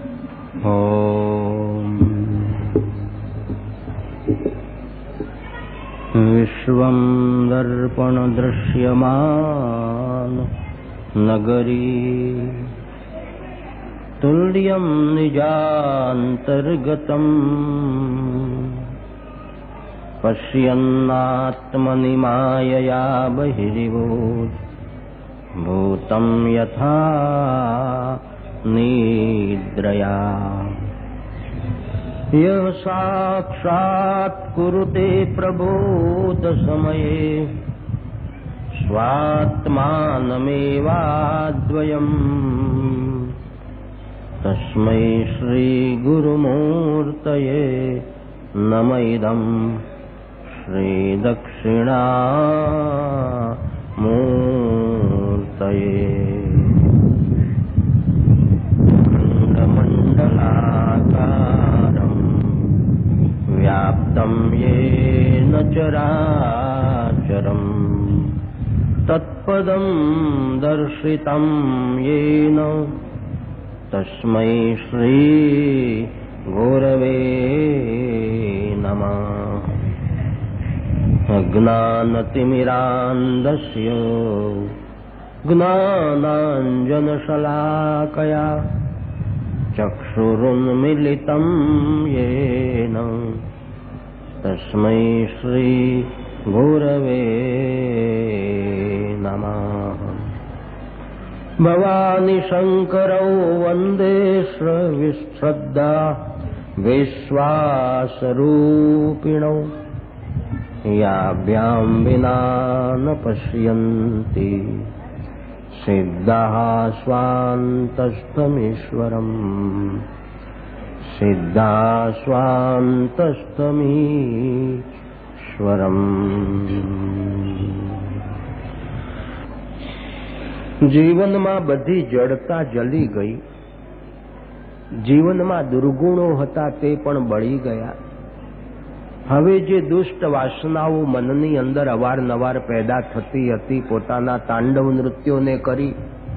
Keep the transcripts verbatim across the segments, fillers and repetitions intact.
ઓમ વિશ્વં દર્પણ દૃશ્યમાન નગરી તુલ્યં નિજાંતર્ગતં પશ્યન્નાત્મનિ માયયા બહિર્ભૂત ભૂતં યથા નિદ્રયા યહ સાક્ષાત કુરુતે પ્રબોધ સમયે સ્વાત્માનમેવાદ્વયમ તસ્મૈ શ્રી ગુરુમૂર્તયે નમ ઇદં શ્રી દક્ષિણામૂર્તયે ખંડમંડલાકારં વ્યાપ્तं યેન ચરાચરં તત્પદં દર્શિतं યેન તસ્મૈ શ્રી ગુરવે નમઃ. અજ્ઞાનતિમિરાન્ધસ્ય જ્ઞાનાંજનશલાકયા ચક્ષુરુન્મિલિतं યેન તસ્મૈ શ્રી ગુરવે નમઃ. ભવાની શંકરૌ વંદે શ્રદ્ધા વિશ્વાસરૂપિણૌ યાભ્યાં વિના ન પશ્યન્તિ સિદ્ધાઃ સ્વાંતસ્થમીશ્વરમ સિદ્ધાઃ સ્વાંતસ્થમીશ્વરમ. જીવનમાં બધી જડતા જલી ગઈ. જીવનમાં દુર્ગુણો હતા તે પણ બળી ગયા. હવે જે દુષ્ટ વાસનાઓ મનની અંદર અવારનવાર પેદા થતી હતી, પોતાના તાંડવ નૃત્યોને કરી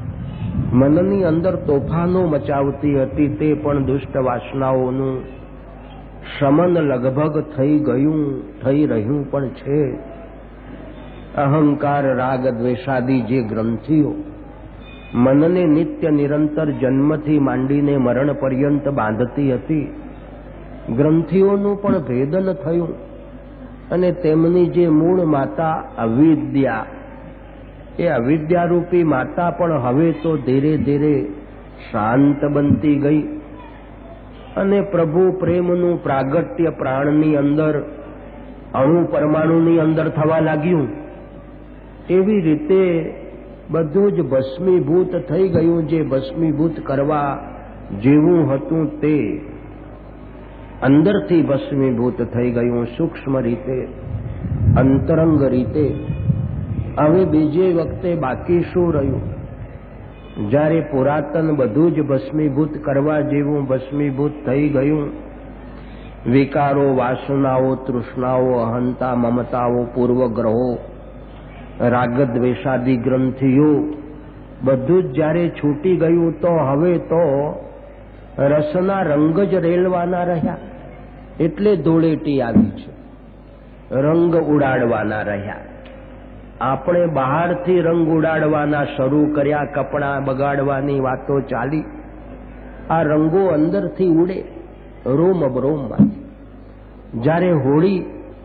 મનની અંદર તોફાનો મચાવતી હતી, તે પણ દુષ્ટ વાસનાઓનું શમન લગભગ થઈ ગયું, થઈ રહ્યું પણ છે. અહંકાર, રાગ, દ્વેષાદી જે ગ્રંથિઓ મનને નિત્ય નિરંતર જન્મથી માંડીને મરણ પર્યંત બાંધતી હતી, ગ્રંથિઓનું પણ ભેદન થયું અને તેમની જે મૂળ માતા અવિદ્યા, એ અવિદ્યારૂપી માતા પણ હવે તો ધીરે ધીરે શાંત બનતી ગઈ અને પ્રભુ પ્રેમનું પ્રાગટ્ય પ્રાણની અંદર અણુ પરમાણુની અંદર થવા લાગ્યું. એવી રીતે બધું જ ભસ્મીભૂત થઈ ગયું. જે ભસ્મીભૂત કરવા જેવું હતું તે અંદરથી ભસ્મીભૂત થઈ ગયું, સૂક્ષ્મ રીતે, અંતરંગ રીતે. હવે બીજે વખતે બાકી શું રહ્યું? જ્યારે પુરાતન બધું જ ભસ્મીભૂત કરવા જેવું ભસ્મીભૂત થઈ ગયું, વિકારો, વાસનાઓ, તૃષ્ણાઓ, અહંતા, મમતાઓ, પૂર્વગ્રહો, રાગદ્વેષાદી ગ્રંથિઓ બધું જ જ્યારે છૂટી ગયું, તો હવે તો રસના રંગ જ રેલવાના રહ્યા. એટલે ધૂળેટી આવી છે, રંગ ઉડાડવાના રહ્યા. આપણે બહારથી રંગ ઉડાડવાના શરૂ કર્યા, કપડાં બગાડવાની વાતો ચાલી. આ રંગો અંદરથી ઉડે, રોમ અબરોમમાં. જ્યારે હોળી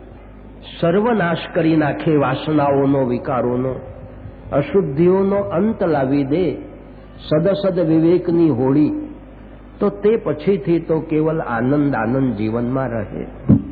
સર્વનાશ કરી નાખે, વાસનાઓનો, વિકારોનો, અશુદ્ધિઓનો અંત લાવી દે, સદસદ વિવેકની હોળી, તો તે પછીથી તો કેવલ આનંદ આનંદ જીવનમાં રહે.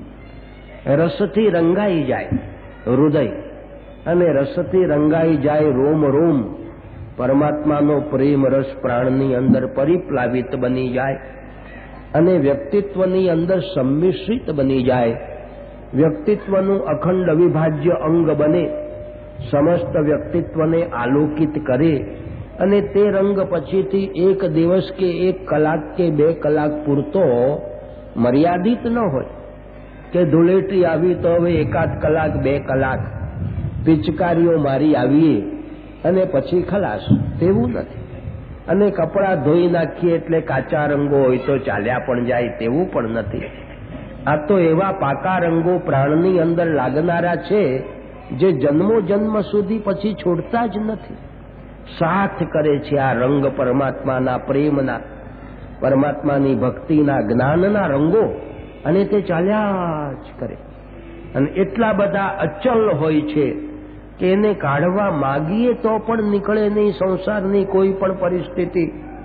રસથી રંગાઈ જાય હૃદય અને રસથી રંગાઈ જાય રોમ રોમ. પરમાત્માનો પ્રેમ રસ પ્રાણની અંદર પરિપ્લાવિત બની જાય અને વ્યક્તિત્વની અંદર સંમિશ્રિત બની જાય. વ્યક્તિત્વનું અખંડ અવિભાજ્ય અંગ બને, સમસ્ત વ્યક્તિત્વને આલોકિત કરે અને તે રંગ પછીથી એક દિવસ કે એક કલાક કે બે કલાક પૂરતો મર્યાદિત ન હોય કે ધૂળેટી આવી તો હવે એકાદ કલાક બે કલાક પિચકારીઓ મારી આવીએ અને પછી ખલાસ. તેવું નથી. અને કપડાં ધોઈ નાખીએ એટલે કાચા રંગો હોય તો ચાલ્યા પણ જાય તેવું પણ નથી. આ તો એવા પાકા રંગો પ્રાણની અંદર લાગનારા છે જે જન્મો જન્મ સુધી પછી છોડતા જ નથી. સાથ કરે છે આ રંગ પરમાત્માના પ્રેમના, પરમાત્માની ભક્તિના, જ્ઞાનના રંગો, અને તે ચાલ્યા જ કરે. અને એટલા બધા અચલ હોય છે કે એને કાઢવા માગીએ તો પણ નીકળે નહીં. સંસારની કોઈ પણ પરિસ્થિતિ,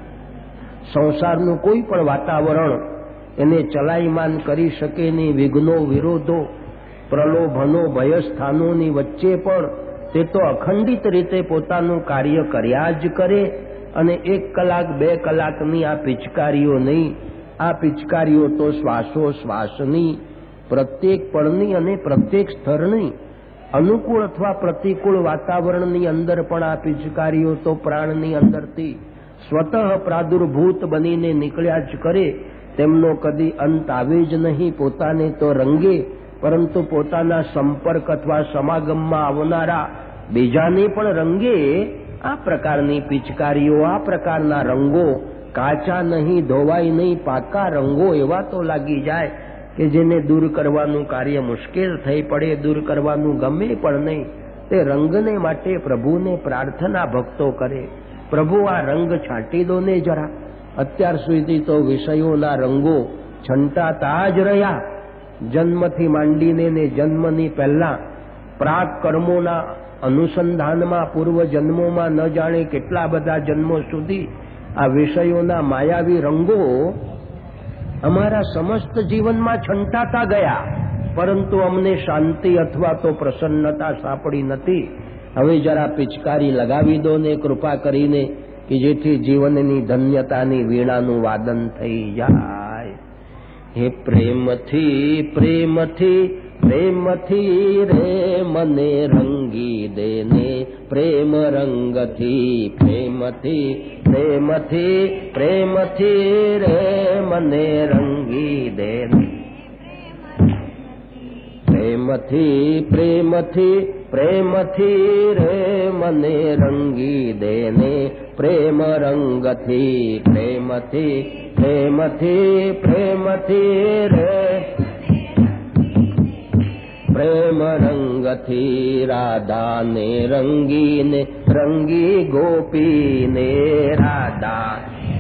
સંસારનું કોઈ પણ વાતાવરણ એને ચલાયમાન કરી શકે નહીં. વિઘ્નો, વિરોધો, પ્રલોભનો, ભયસ્થાનોની વચ્ચે પણ તે તો અખંડિત રીતે પોતાનું કાર્ય કર્યા જ કરે. અને એક કલાક બે કલાકની આ પિચકારીઓ નહીં, આ પિચકારીઓ તો શ્વાસો શ્વાસની, પ્રત્યેક પળની અને પ્રત્યેક સ્તરની, અનુકૂળ અથવા પ્રતિકૂળ વાતાવરણની અંદર પણ આ પિચકારીઓ તો પ્રાણની અંદરથી સ્વતઃ પ્રાદુર્ભૂત બનીને નીકળ્યા જ કરે. તેમનો કદી અંત આવે જ નહીં. પોતાને તો રંગે, પરંતુ પોતાના સંપર્ક અથવા સમાગમમાં આવનારા બીજાને પણ રંગે. આ પ્રકારની પિચકારીઓ, આ પ્રકારના રંગો કાચા નહીં, ધોવાય નહીં, પાકા રંગો એવા તો લાગી જાય કે જેને દૂર કરવાનું કાર્ય મુશ્કેલ થઈ પડે, દૂર કરવાનું ગમે પણ નહીં. તે રંગને માટે પ્રભુને પ્રાર્થના ભક્તો કરે, પ્રભુ આ રંગ છાંટી દો ને જરા. અત્યાર સુધી તો વિષયોના રંગો છંટાતા જ રહ્યા. જન્મથી માંડીને ને જન્મની પહેલા પ્રાક કર્મોના અનુસંધાનમાં, પૂર્વ જન્મોમાં ન જાણે કેટલા બધા જન્મો સુધી આ વિષયોના માયાવી રંગો અમારા સમસ્ત જીવનમાં છંટાતા ગયા, પરંતુ અમને શાંતિ અથવા તો પ્રસન્નતા સાંપડી નથી. હવે જરા પિચકારી લગાવી દો ને કૃપા કરીને, કે જેથી જીવનની ધન્યતાની વીણાનું વાદન થઈ જાય. હે પ્રેમથી પ્રેમથી પ્રેમથી રે મને રંગી દેને, પ્રેમ રંગથી પ્રેમથી પ્રેમથી પ્રેમથી રે મને રંગી દેને, પ્રેમથી પ્રેમથી પ્રેમથી રે મને રંગી દેને, પ્રેમ રંગથી પ્રેમથી પ્રેમથી પ્રેમથી રે પ્રેમ રંગથી રાધાને રંગીને રંગી ગોપીને, રાધા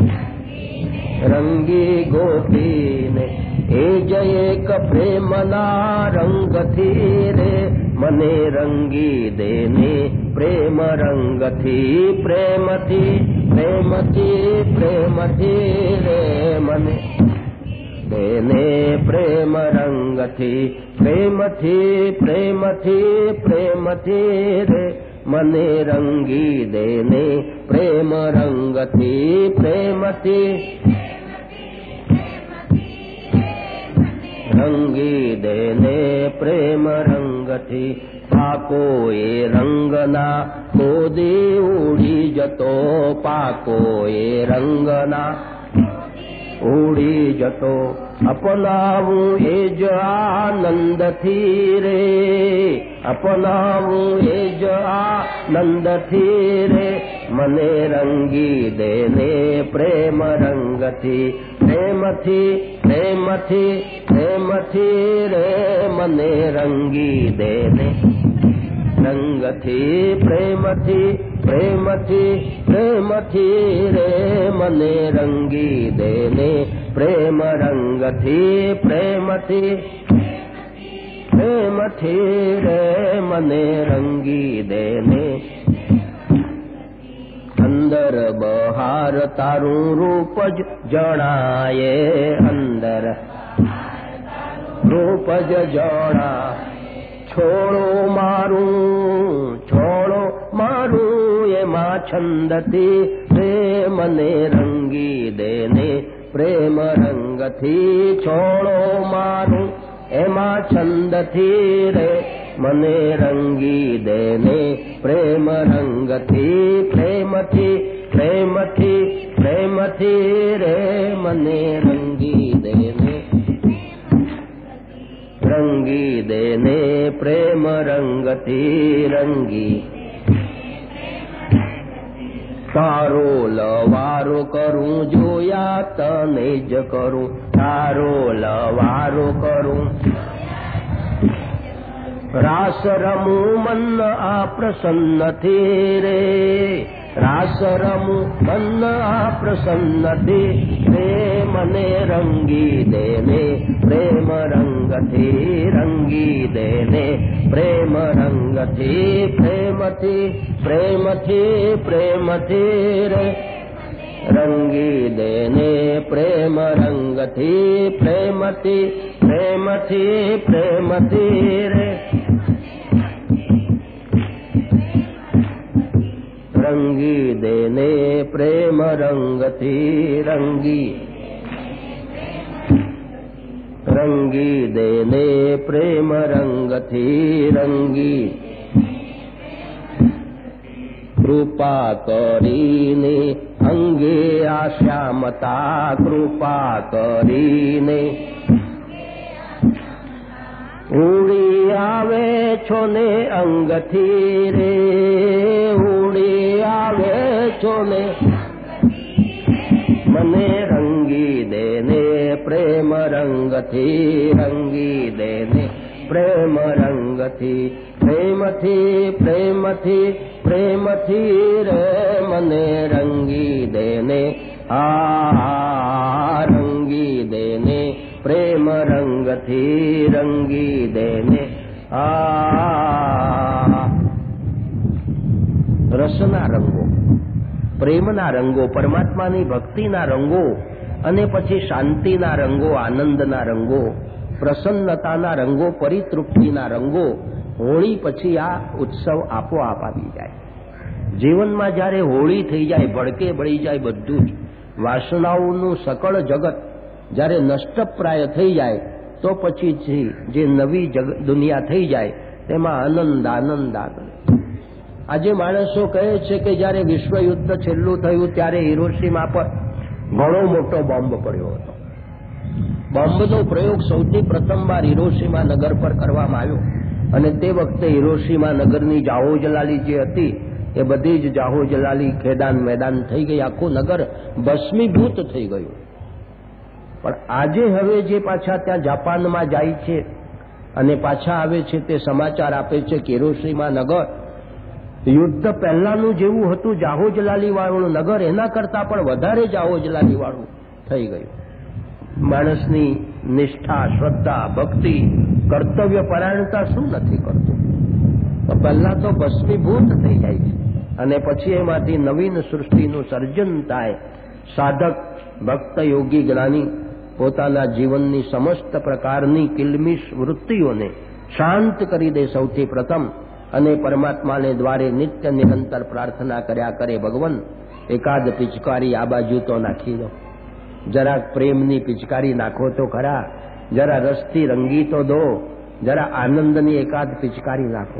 રંગી ગોપીને, એ જ એક પ્રેમના રંગથી રે મને રંગી દેને, પ્રેમ રંગથી પ્રેમથી પ્રેમથી પ્રેમથી રે મને દેને, પ્રેમ રંગથી પ્રેમથી પ્રેમથી પ્રેમથી રે મને રંગી દેને, પ્રેમ રંગથી પ્રેમથી રંગી દેને, પ્રેમ રંગથી. પાકો એ રંગના કોદી ઉડી જતો, પાકો એ રંગના ઉડી જતો, અપનાવું એ જ આનંદથી રે, અપનાવું એ જ આનંદથી રે મને રંગી દેને, પ્રેમ રંગથી પ્રેમથી પ્રેમથી પ્રેમથી રે મને રંગી દેને, રંગથી પ્રેમથી પ્રેમથી પ્રેમથી રે મને રંગી દેને, પ્રેમ રંગથી પ્રેમથી પ્રેમથી રે મને રંગી દેને. અંદર બહાર તારું રૂપ જ જણાય, અંદર રૂપ જ જણા, છોડો મારું છોડો મારું એમાં છંદથી રે મને રંગી દેને, પ્રેમ રંગથી છોડો મારું એમાં છંદથી રે મને રંગી દેને, પ્રેમ રંગથી પ્રેમથી પ્રેમથી પ્રેમથી રે મને રંગી દેને, રંગી દેને, પ્રેમ રંગથી રંગી તારો લવારો કરું જોયા તને જ કરું, તારો લવારો કરું. રાસ રમું મન આ પ્રસન્ન થી રે, રાસ રમું મન આ પ્રસન્ન થી, પ્રેમને રંગી દેને પ્રેમ રંગથી, રંગી દેને પ્રેમ રંગથી, પ્રેમથી પ્રેમથી પ્રેમથી રે, રંગી દેને પ્રેમ રંગથી, પ્રેમથી પ્રેમથી પ્રેમથી રે, રંગી દેને પ્રેમ રંગથી, રંગી રંગી દેને પ્રેમ રંગથી, રંગી. કૃપા કરીને અંગે આ શ્યામતા, કૃપા કરીને ઉડી આવે છો ને અંગથી રે, ઉડી આવે છો ને મને રંગી દેને પ્રેમ રંગથી, રંગી દેને પ્રેમ રંગથી, પ્રેમથી પ્રેમથી પ્રેમથી રે મને રંગી દેને, આ રંગી દેને પ્રેમ રંગથી, રંગી દેને આ. રસના રંગો, પ્રેમના રંગો, પરમાત્માની ભક્તિના રંગો, અને પછી શાંતિના રંગો, આનંદના રંગો, પ્રસન્નતાના રંગો, પરિતૃપ્તિના રંગો. હોળી પછી આ ઉત્સવ આપોઆપ આવી જાય. જીવનમાં જ્યારે હોળી થઈ જાય, ભડકે બળી જાય બધું જ, વાસનાઓનું સકળ જગત જ્યારે નષ્ટપ્રાય થઈ જાય, તો પછી જે નવી દુનિયા થઈ જાય તેમાં આનંદ આનંદ આગળ. આજે માણસો કહે છે કે જ્યારે વિશ્વયુદ્ધ છેલ્લું થયું ત્યારે હિરોશીમા પર ઘણો મોટો બોમ્બ પડ્યો હતો. બોમ્બનો પ્રયોગ સૌથી પ્રથમવાર હિરોશીમા નગર પર કરવામાં આવ્યો, અને તે વખતે હિરોશીમા નગરની જાહો જલાલી જે હતી એ બધી જ જાહો જલાલી ખેદાન મેદાન થઈ ગઈ, આખું નગર ભસ્મીભૂત થઈ ગયું. પણ આજે હવે જે પાછા ત્યાં જાપાનમાં જાય છે અને પાછા આવે છે તે સમાચાર આપે છે કે હિરોશીમા નગર યુદ્ધ પહેલાનું જેવું હતું જાહો જલાલી વાળું નગર, એના કરતા પણ વધારે જાહો જલાલી વાળું થઈ ગયું. માણસની નિષ્ઠા, શ્રદ્ધા, ભક્તિ, કર્તવ્ય પરાયણતા શું નથી કરતું? તો પહેલા તો ભસ્મીભૂત થઈ જાય છે, અને પછી એમાંથી નવીન સૃષ્ટિનું સર્જન થાય. સાધક, ભક્ત, યોગી, જ્ઞાની પોતાના જીવનની સમસ્ત પ્રકારની કિલમિશ વૃત્તિઓને શાંત કરી દે સૌથી પ્રથમ, અને પરમાત્માને દ્વારે નિત્ય નિરંતર પ્રાર્થના કર્યા કરે, ભગવાન એકાદ પિચકારી આ બાજુ તો નાખી દો, જરાક પ્રેમની પિચકારી નાખો તો ખરા, જરા રસથી રંગી તો દો, જરા આનંદની એકાદ પિચકારી નાખો.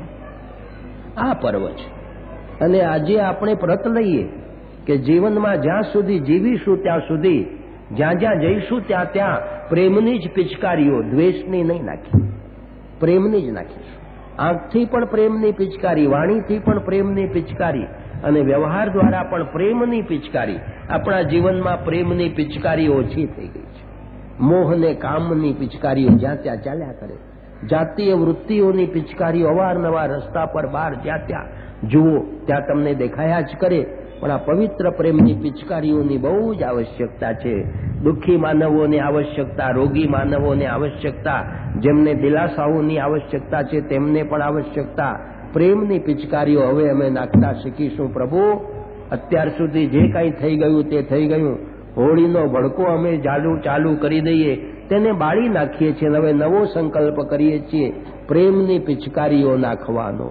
આ પર્વ છે. અને આજે આપણે પ્રત લઈએ કે જીવનમાં જ્યાં સુધી જીવીશું ત્યાં સુધી, જ્યાં જ્યાં જઈશું ત્યાં ત્યાં પ્રેમની જ પિચકારીઓ, દ્વેષની નહીં નાખી, પ્રેમની જ નાખીશું. આંખથી પણ પ્રેમની પિચકારી, વાણીથી પણ પ્રેમની પિચકારી, અને વ્યવહાર દ્વારા પણ પ્રેમની પિચકારી. આપણા જીવનમાં પ્રેમની પિચકારી ઓછી થઈ ગઈ છે. મોહને કામની પિચકારીઓ જ્યાં ત્યાં ચાલ્યા કરે. જાતીય વૃત્તિઓની પિચકારીઓ અવારનવાર રસ્તા પર બહાર જ્યાં ત્યાં જુઓ ત્યાં તમને દેખાયા જ કરે. પણ આ પવિત્ર પ્રેમની પિચકારીઓની બહુ જ આવશ્યકતા છે. દુઃખી માનવોને આવશ્યકતા, રોગી માનવોને આવશ્યકતા, જેમને દિલાસાઓની આવશ્યકતા છે તેમને પણ આવશ્યકતા. પ્રેમની પિચકારીઓ હવે અમે નાખતા શીખીશું. પ્રભુ, અત્યાર સુધી જે કાંઈ થઈ ગયું તે થઈ ગયું. હોળીનો ભડકો અમે ચાલુ ચાલુ કરી દઈએ, તેને બાળી નાખીએ છીએ. હવે નવો સંકલ્પ કરીએ છીએ, પ્રેમની પિચકારીઓ નાખવાનો,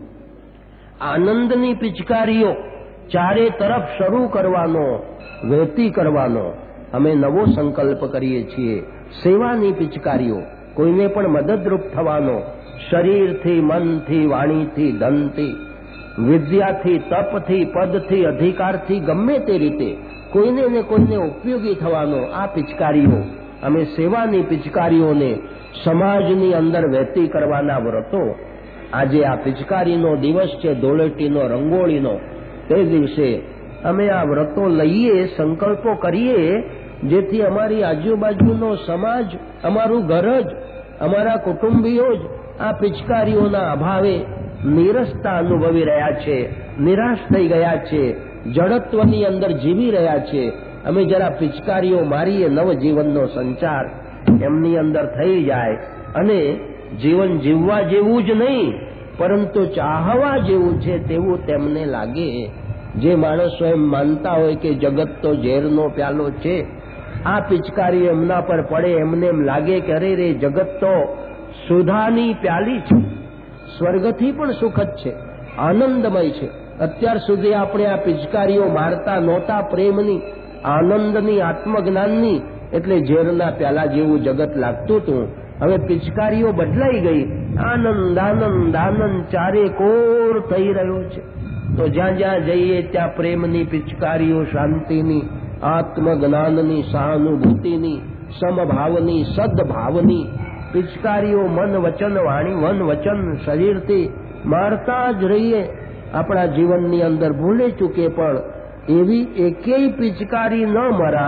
આનંદની પિચકારીઓ ચારે તરફ શરૂ કરવાનો, વહેતી કરવાનો અમે નવો સંકલ્પ કરીએ છીએ. સેવાની પિચકારીઓ, કોઈને પણ મદદરૂપ થવાનો, શરીરથી, મનથી, વાણીથી, ધનથી, વિદ્યાથી, તપથી, પદથી, અધિકારથી, ગમે તે રીતે કોઈને ને કોઈને ઉપયોગી થવાનો. આ પિચકારીઓ અમે સેવાની પિચકારીઓને સમાજની અંદર વહેતી કરવાના વ્રતો. આજે આ પિચકારીનો દિવસ છે, ધૂળેટીનો, રંગોળીનો. તે દિવસે અમે આ વ્રતો લઈએ, સંકલ્પો કરીએ, જેથી અમારી આજુબાજુનો સમાજ, અમારું ઘર જ, અમારા કુટુંબીઓ જ આ પિચકારીઓના અભાવે નીરસતા અનુભવી રહ્યા છે, નિરાશ થઈ ગયા છે, જડત્વની અંદર જીવી રહ્યા છે. અમે જરા પિચકારીઓ મારીએ, નવજીવનનો સંચાર એમની અંદર થઈ જાય અને જીવન જીવવા જેવું જ નહીં પરંતુ ચાહવા જેવું છે તેવું તેમને લાગે. જે માણસો એમ માનતા હોય કે જગત તો ઝેરનો પ્યાલો છે, આ પિચકારી એમના પર પડે એમને એમ લાગે કે અરે રે જગત તો સુધાની પ્યાલી છે, સ્વર્ગથી પણ સુખદ છે, આનંદમય છે. અત્યાર સુધી આપણે આ પિચકારીઓ મારતા નહોતા, પ્રેમની, આનંદની, આત્મજ્ઞાનની, એટલે ઝેરના પ્યાલા જેવું જગત લાગતું હતું. હવે પિચકારીઓ બદલાઈ ગઈ, આનંદ આનંદ આનંદ ચારે કોર થઈ રહ્યો છે. તો જ્યાં જ્યાં જઈએ ત્યાં પ્રેમની પિચકારીઓ, શાંતિની, આત્મજ્ઞાનની, સહાનુભૂતિની, સમભાવની, સદભાવની પિચકારીઓ મન વચન વાણી વન વચન શરીરથી મારતા જ રહીએ. આપણા જીવનની અંદર ભૂલે ચૂકે પણ એવી એકેય પિચકારી ન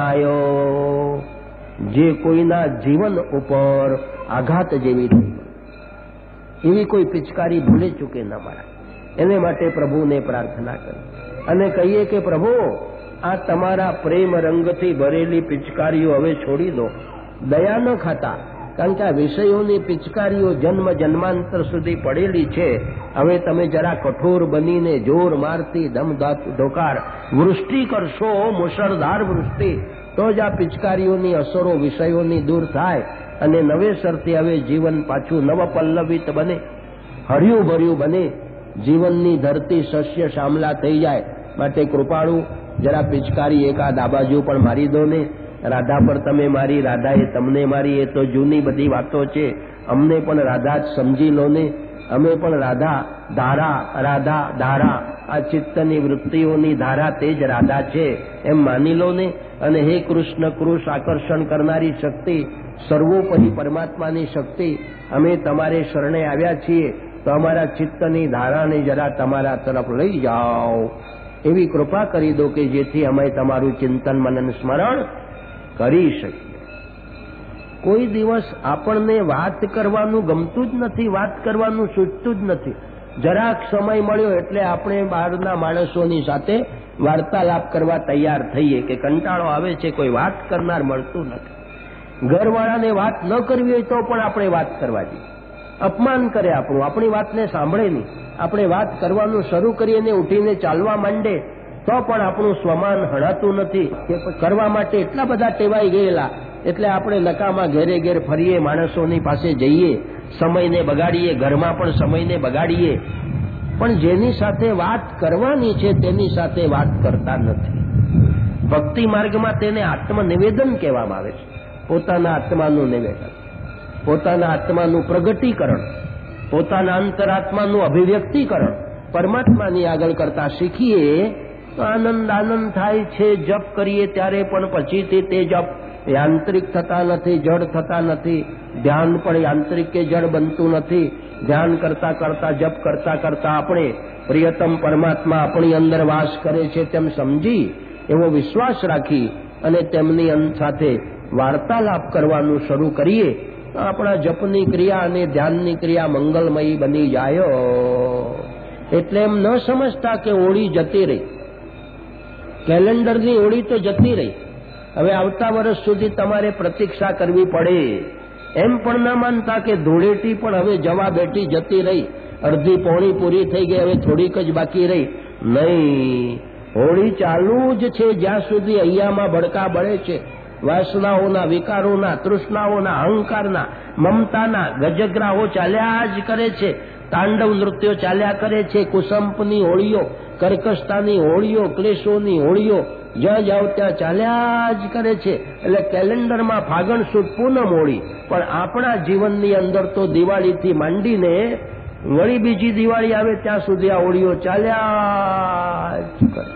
મરાયો જે કોઈના જીવન ઉપર આઘાત જેવી થઈ. એવી કોઈ પિચકારી ભૂલે ચૂકે ન મરાય. એને માટે પ્રભુને પ્રાર્થના કરી અને કહીએ કે પ્રભુ, આ તમારા પ્રેમ રંગથી ભરેલી પિચકારીઓ હવે છોડી દો. દયા ન ખાતા, કારણ કે આ વિષયોની પિચકારીઓ જન્મ જન્માંતર સુધી પડેલી છે. હવે તમે જરા કઠોર બનીને જોર મારતી ધમધાત ધોકાર વૃષ્ટિ કરશો, મુશળધાર વૃષ્ટિ, તો જ આ પિચકારીઓની અસરો વિષયોની દૂર થાય અને નવેસરથી હવે જીવન પાછું નવપલ્લવિત બને, હર્યું ભર્યું બને, જીવનની ધરતી સસ્ય શામલા થઈ જાય. માટે કૃપાળુ જરા પિચકારી એકાદ આ બાજુ પણ મારી દો ને. રાધા પર તમે મારી, રાધાએ તમને મારી, એ તો જૂની બધી વાતો છે. અમને પણ રાધા જ સમજી લો ને. અમે પણ રાધા ધારા, રાધા ધારા, આ ચિત્તની વૃત્તિઓની ધારા તે જ રાધા છે એમ માની લો ને. અને હે કૃષ્ણ કૃષ આકર્ષણ કરનારી શક્તિ, સર્વોપરી પરમાત્માની શક્તિ, અમે તમારે શરણે આવ્યા છીએ, તો અમારા ચિત્તની ધારાને જરા તમારા તરફ લઈ જાઓ. એવી કૃપા કરી દો કે જેથી અમે તમારું ચિંતન મનન સ્મરણ કરી શકીએ. કોઈ દિવસ આપણને વાત કરવાનું ગમતું જ નથી, વાત કરવાનું સૂચતું જ નથી. જરાક સમય મળ્યો એટલે આપણે બહારના માણસોની સાથે વાર્તાલાપ કરવા તૈયાર થઈએ કે કંટાળો આવે છે, કોઈ વાત કરનાર મળતું નથી. ઘરવાળાને વાત ન કરવી હોય તો પણ આપણે વાત કરવા જઈએ. અપમાન કરે આપણું, આપણી વાતને સાંભળે નહીં. આપણે વાત કરવાનું શરૂ કરીએ ને ઉઠીને ચાલવા માંડે તો પણ આપણું સ્વમાન હણાતું નથી. કરવા માટે એટલા બધા ટેવાઈ ગયેલા એટલે આપણે નકામા ઘેરે ઘેર ફરીએ, માણસોની પાસે જઈએ, સમયને બગાડીએ, ઘરમાં પણ સમયને બગાડીએ. પણ જેની સાથે વાત કરવાની છે તેની સાથે વાત કરતા નથી. ભક્તિ માર્ગમાં તેને આત્મનિવેદન કહેવામાં આવે છે. પોતાના આત્માનું નિવેદન, પોતાના આત્માનું પ્રગટીકરણ, પોતાના અંતરાત્માનું અભિવ્યક્તિકરણ પરમાત્માની આગળ કરતા શીખીએ તો આનંદ આનંદ થાય છે. જપ કરીએ ત્યારે પણ પછીથી તે જપ યાંત્રિક થતા નથી, જડ થતા નથી. ધ્યાન પણ યાંત્રિક કે જડ બનતું નથી. ધ્યાન કરતા કરતા, જપ કરતા કરતા આપણે પ્રિયતમ પરમાત્મા આપણી અંદર વાસ કરે છે તેમ સમજી, એવો વિશ્વાસ રાખી અને તેમની સાથે વાર્તાલાપ કરવાનું શરૂ કરીએ તો આપણા જપની ક્રિયા અને ધ્યાનની ક્રિયા મંગલમયી બની જાય. એટલે એમ ન સમજતા કે હોળી જતી રહી, કેલેન્ડરની હોળી તો જતી રહી, હવે આવતા વર્ષ સુધી તમારે પ્રતીક્ષા કરવી પડે. એમ પણ ન માનતા કે ધૂળેટી પણ હવે જવા બેઠી, જતી રહી, અડધી પોણી પૂરી થઈ ગઈ, હવે થોડીક જ બાકી રહી. નહીં, હોળી ચાલુ જ છે જ્યાં સુધી અહીંયામાં ભડકા બળે છે. વાસનાઓના, વિકારોના, તૃષ્ણાઓના, અહંકારના, મમતાના ગજગ્રાહો ચાલ્યા જ કરે છે. તાંડવ નૃત્યો ચાલ્યા કરે છે. કુસંપની હોળીઓ, કર્કશતાની હોળીઓ, ક્લેશોની હોળીઓ જ્યાં જાઓ ત્યાં ચાલ્યા જ કરે છે. એટલે કેલેન્ડરમાં ફાગણ સુદ પૂનમ હોળી, પણ આપણા જીવનની અંદર તો દિવાળીથી માંડીને વળી બીજી દિવાળી આવે ત્યાં સુધી આ હોળીઓ ચાલ્યા જ કરે.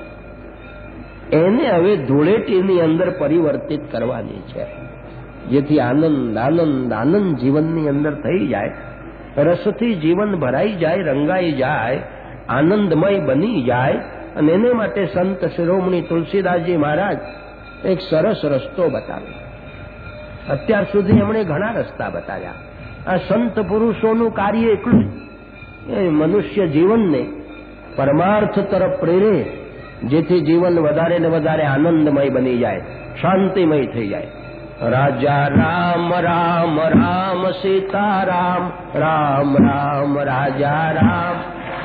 એને હવે ધૂળેટીની અંદર પરિવર્તિત કરવાની છે, જેથી આનંદ આનંદ આનંદ જીવનની અંદર થઈ જાય, રસથી જીવન ભરાઈ જાય, રંગાઈ જાય, આનંદમય બની જાય. અને એને માટે સંત શિરોમણી તુલસીદાસજી મહારાજ એક સરસ રસ્તો બતાવ્યો. અત્યાર સુધી એમણે ઘણા રસ્તા બતાવ્યા. આ સંત પુરુષોનું કાર્ય એટલું એ મનુષ્ય જીવનને પરમાર્થ તરફ પ્રેરે, જેથી જીવન વધારે ને વધારે આનંદમય બની જાય, શાંતિમય થઈ જાય. રાજા રામ રામ રામ સીતારામ રામ રામ રાજા રામ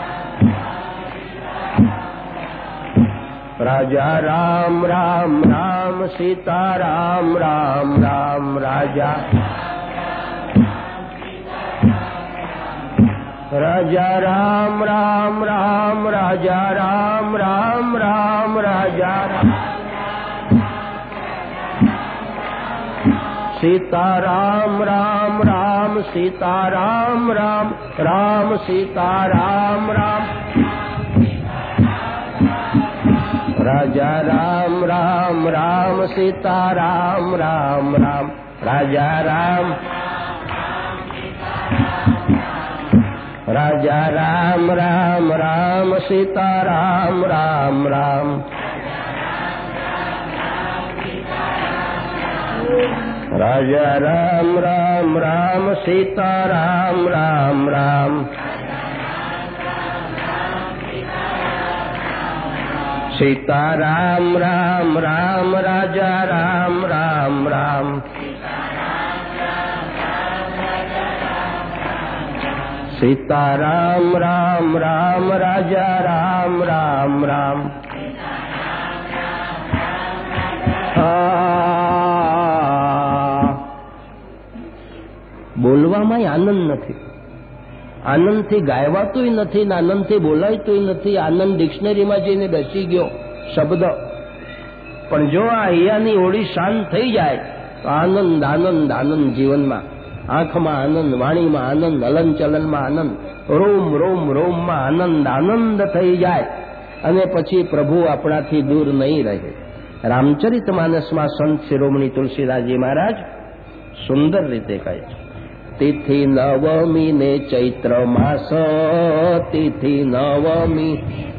રાજા રામ રામ રામ સીતારામ રામ રામ રાજા રાજા રામ રામ રામ રાજા રામ રામ રામ રાજા રામ सीताराम राम राम सीताराम राम राम सीताराम राम राजा राम राम राम सीताराम राम राम राजा राम राजा राम राम राम सीताराम राम राम राजा राम राम राम सीताराम राम राम सीताराम राम राम राजा राम राम राम सीताराम राम राम राजा राम राम राम બોલવામાં આનંદ નથી, આનંદથી ગાયવાતુંય નથી ને આનંદથી બોલાયતુંય નથી. આનંદ ડિક્શનરીમાં જઈને બેસી ગયો શબ્દ. પણ જો આ હૈયાની હોળી શાંત થઈ જાય તો આનંદ આનંદ આનંદ જીવનમાં. આંખમાં આનંદ, વાણીમાં આનંદ, હલનચલનમાં આનંદ, રોમ રોમ રોમમાં આનંદ આનંદ થઈ જાય અને પછી પ્રભુ આપણાથી દૂર નહીં રહે. રામચરિત માનસમાં સંત શિરોમણી તુલસીદાસજી મહારાજ સુંદર રીતે કહે છે, તિથિ નવમી ને ચૈત્ર માસ, તિથિ નવમી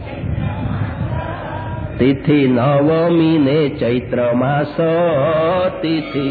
તિથિ નવમી ને ચૈત્ર માસ, તિથિ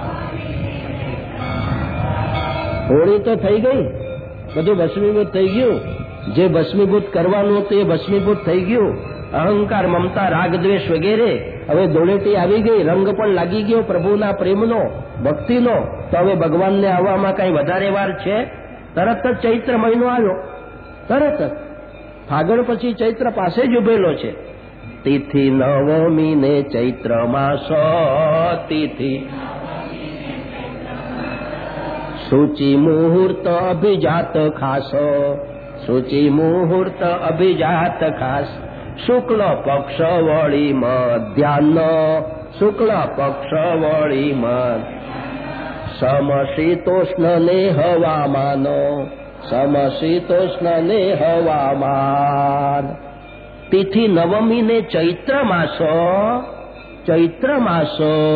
હોળી તો થઈ ગઈ, બધું ભસ્મીભૂત થઈ ગયું. જે ભસ્મીભૂત કરવાનું હતું એ ભસ્મીભૂત થઈ ગયું. અહંકાર, મમતા, રાગ, દ્વેષ વગેરે. હવે ધૂળેટી આવી ગઈ, રંગ પણ લાગી ગયો પ્રભુના પ્રેમનો, ભક્તિનો. તો હવે ભગવાનને આવવામાં કઈ વધારે વાર છે? તરત જ ચૈત્ર મહિનો આવ્યો, તરત જ ફાગણ પછી ચૈત્ર પાસે જ ઉભેલો છે. તિથિ નવમી ને ચૈત્ર માસ, તિથિ સૂચિ મુહૂર્ત અભિજાત ખાસ, સૂચિ મુહૂર્ત અભિજાત ખાસ. શુક્લ પક્ષ વળી મધ્યાહ્ન, શુક્લ પક્ષ વળી મધ. સમશીતોષ્ણ ને હવામાન, સમશીતોષ્ણ ને હવામાન. તિથિ નવમી ને ચૈત્ર માસ, ચૈત્ર માસ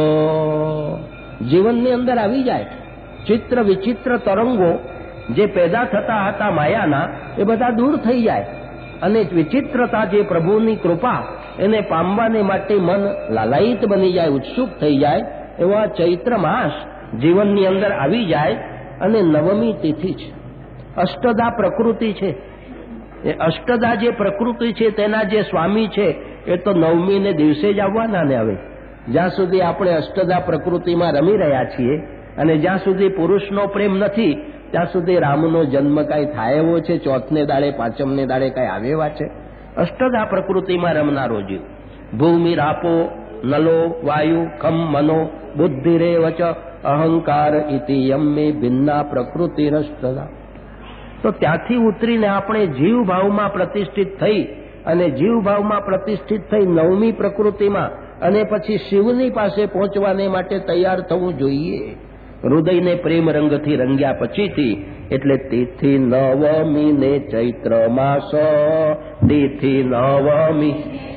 જીવનની અંદર આવી જાય. ચિત્ર વિચિત્ર તરંગો જે પેદા થતા હતા માયાના, એ બધા દૂર થઈ જાય અને વિચિત્રતા જે પ્રભુની કૃપા એને પામવાને માટે મન લાલાયિત બની જાય, ઉત્સુક થઈ જાય. એવા ચૈત્ર માસ જીવનની અંદર આવી જાય. અને નવમી તિથિ છે, અષ્ટદા પ્રકૃતિ છે. એ અષ્ટદા જે પ્રકૃતિ છે તેના જે સ્વામી છે એ તો નવમી ને દિવસે જ આવવાના ને. હવે જ્યાં સુધી આપણે અષ્ટદા પ્રકૃતિમાં રમી રહ્યા છીએ અને જ્યાં સુધી પુરુષનો પ્રેમ નથી ત્યાં સુધી રામનો જન્મ કાંઈ થાય એવો છે? ચોથને દાડે, પાંચમને દાડે કાંઈ આવે એવા છે? અષ્ટદા પ્રકૃતિમાં રમનારો જીવ. ભૂમિ રાપો નલો વાયુ ખમ મનો બુદ્ધિરેવ ચ અહંકાર ઇતિ યમ્મે ભિન્ના પ્રકૃતિ અષ્ટદા. તો ત્યાંથી ઉતરીને આપણે જીવભાવમાં પ્રતિષ્ઠિત થઈ અને જીવભાવમાં પ્રતિષ્ઠિત થઈ નવમી પ્રકૃતિમાં અને પછી શિવની પાસે પહોંચવાને માટે તૈયાર થવું જોઈએ. હૃદયને પ્રેમ રંગથી રંગ્યા પછીથી. એટલે તિથિ નવમી ને ચૈત્ર માસ, તિથિ નવમી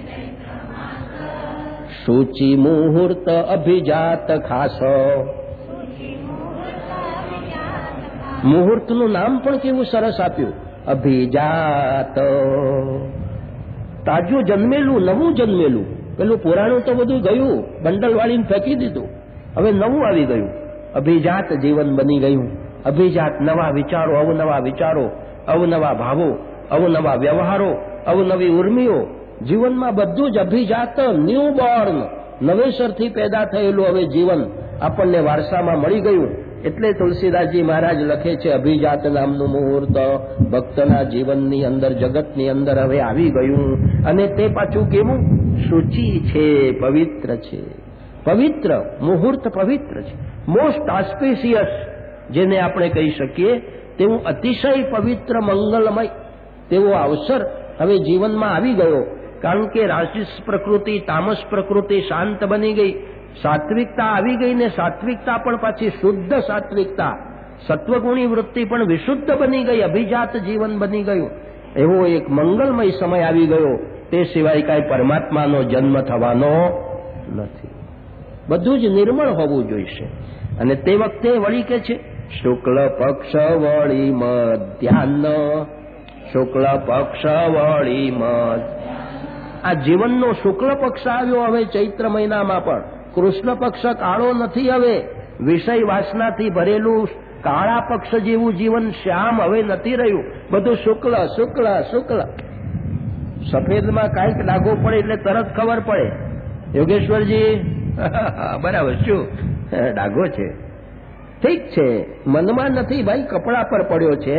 સૂચિ મુહૂર્ત અભિજાત ખાસ. મુહૂર્તનું નામ પણ કેવું સરસ આપ્યું, અભિજાત. તાજું જન્મેલું, નવું જન્મેલું. પેલું પુરાણું તો બધું ગયું, બંડલ વાળીને ફેંકી દીધું. હવે નવું આવી ગયું, અભિજાત જીવન બની ગયું. અભિજાત, નવા વિચારો, અવનવા વિચારો, અવનવા ભાવો, અવનવા વ્યવહારો, અવનવી ઉર્મિઓ. જીવનમાં બધું જ અભિજાત, ન્યૂ બોર્ન, નવેસરથી પેદા થયેલું હવે જીવન આપણને વારસામાં મળી ગયું. એટલે તુલસીદાસજી મહારાજ લખે છે, અભિજાત નામનું મુહૂર્ત ભક્તના જીવનની અંદર, જગતની અંદર હવે આવી ગયું. અને તે પાછું કેવું? શુચિ છે, પવિત્ર છે. પવિત્ર મુહૂર્ત પવિત્ર છે. મોસ્ટ ઓસ્પિશિયસ જેને આપણે કહી શકીએ તેવું અતિશય પવિત્ર, મંગલમય તેવો અવસર હવે જીવનમાં આવી ગયો. કારણ કે રાશિસ પ્રકૃતિ, તામસ પ્રકૃતિ શાંત બની ગઈ, સાત્વિકતા આવી ગઈ. ને સાત્વિકતા પણ પાછી શુદ્ધ સાત્વિકતા, સત્વગુણી વૃત્તિ પણ વિશુદ્ધ બની ગઈ, અભિજાત જીવન બની ગયું. એવો એક મંગલમય સમય આવી ગયો. તે સિવાય કાંઈ પરમાત્માનો જન્મ થવાનો નથી. બધું જ નિર્મળ હોવું જોઈશે. અને તે વખતે વળી કે છે, શુક્લ પક્ષ વળી મધ્યાહ્ન, શુક્લ પક્ષ વળી મધ. આ જીવનનો શુક્લ પક્ષ આવ્યો હવે ચૈત્ર મહિનામાં. પણ કૃષ્ણ પક્ષ કાળો નથી હવે, વિષય વાસનાથી ભરેલું કાળા પક્ષ જેવું જીવન શ્યામ હવે નથી રહ્યું. બધું શુક્લ શુક્લ શુક્લ. સફેદમાં કાંઈક ડાઘો પડે એટલે તરત ખબર પડે, યોગેશ્વરજી બરાબર, શું ડાઘો છે? ઠીક છે, મનમાં નથી ભાઈ, કપડા પર પડ્યો છે.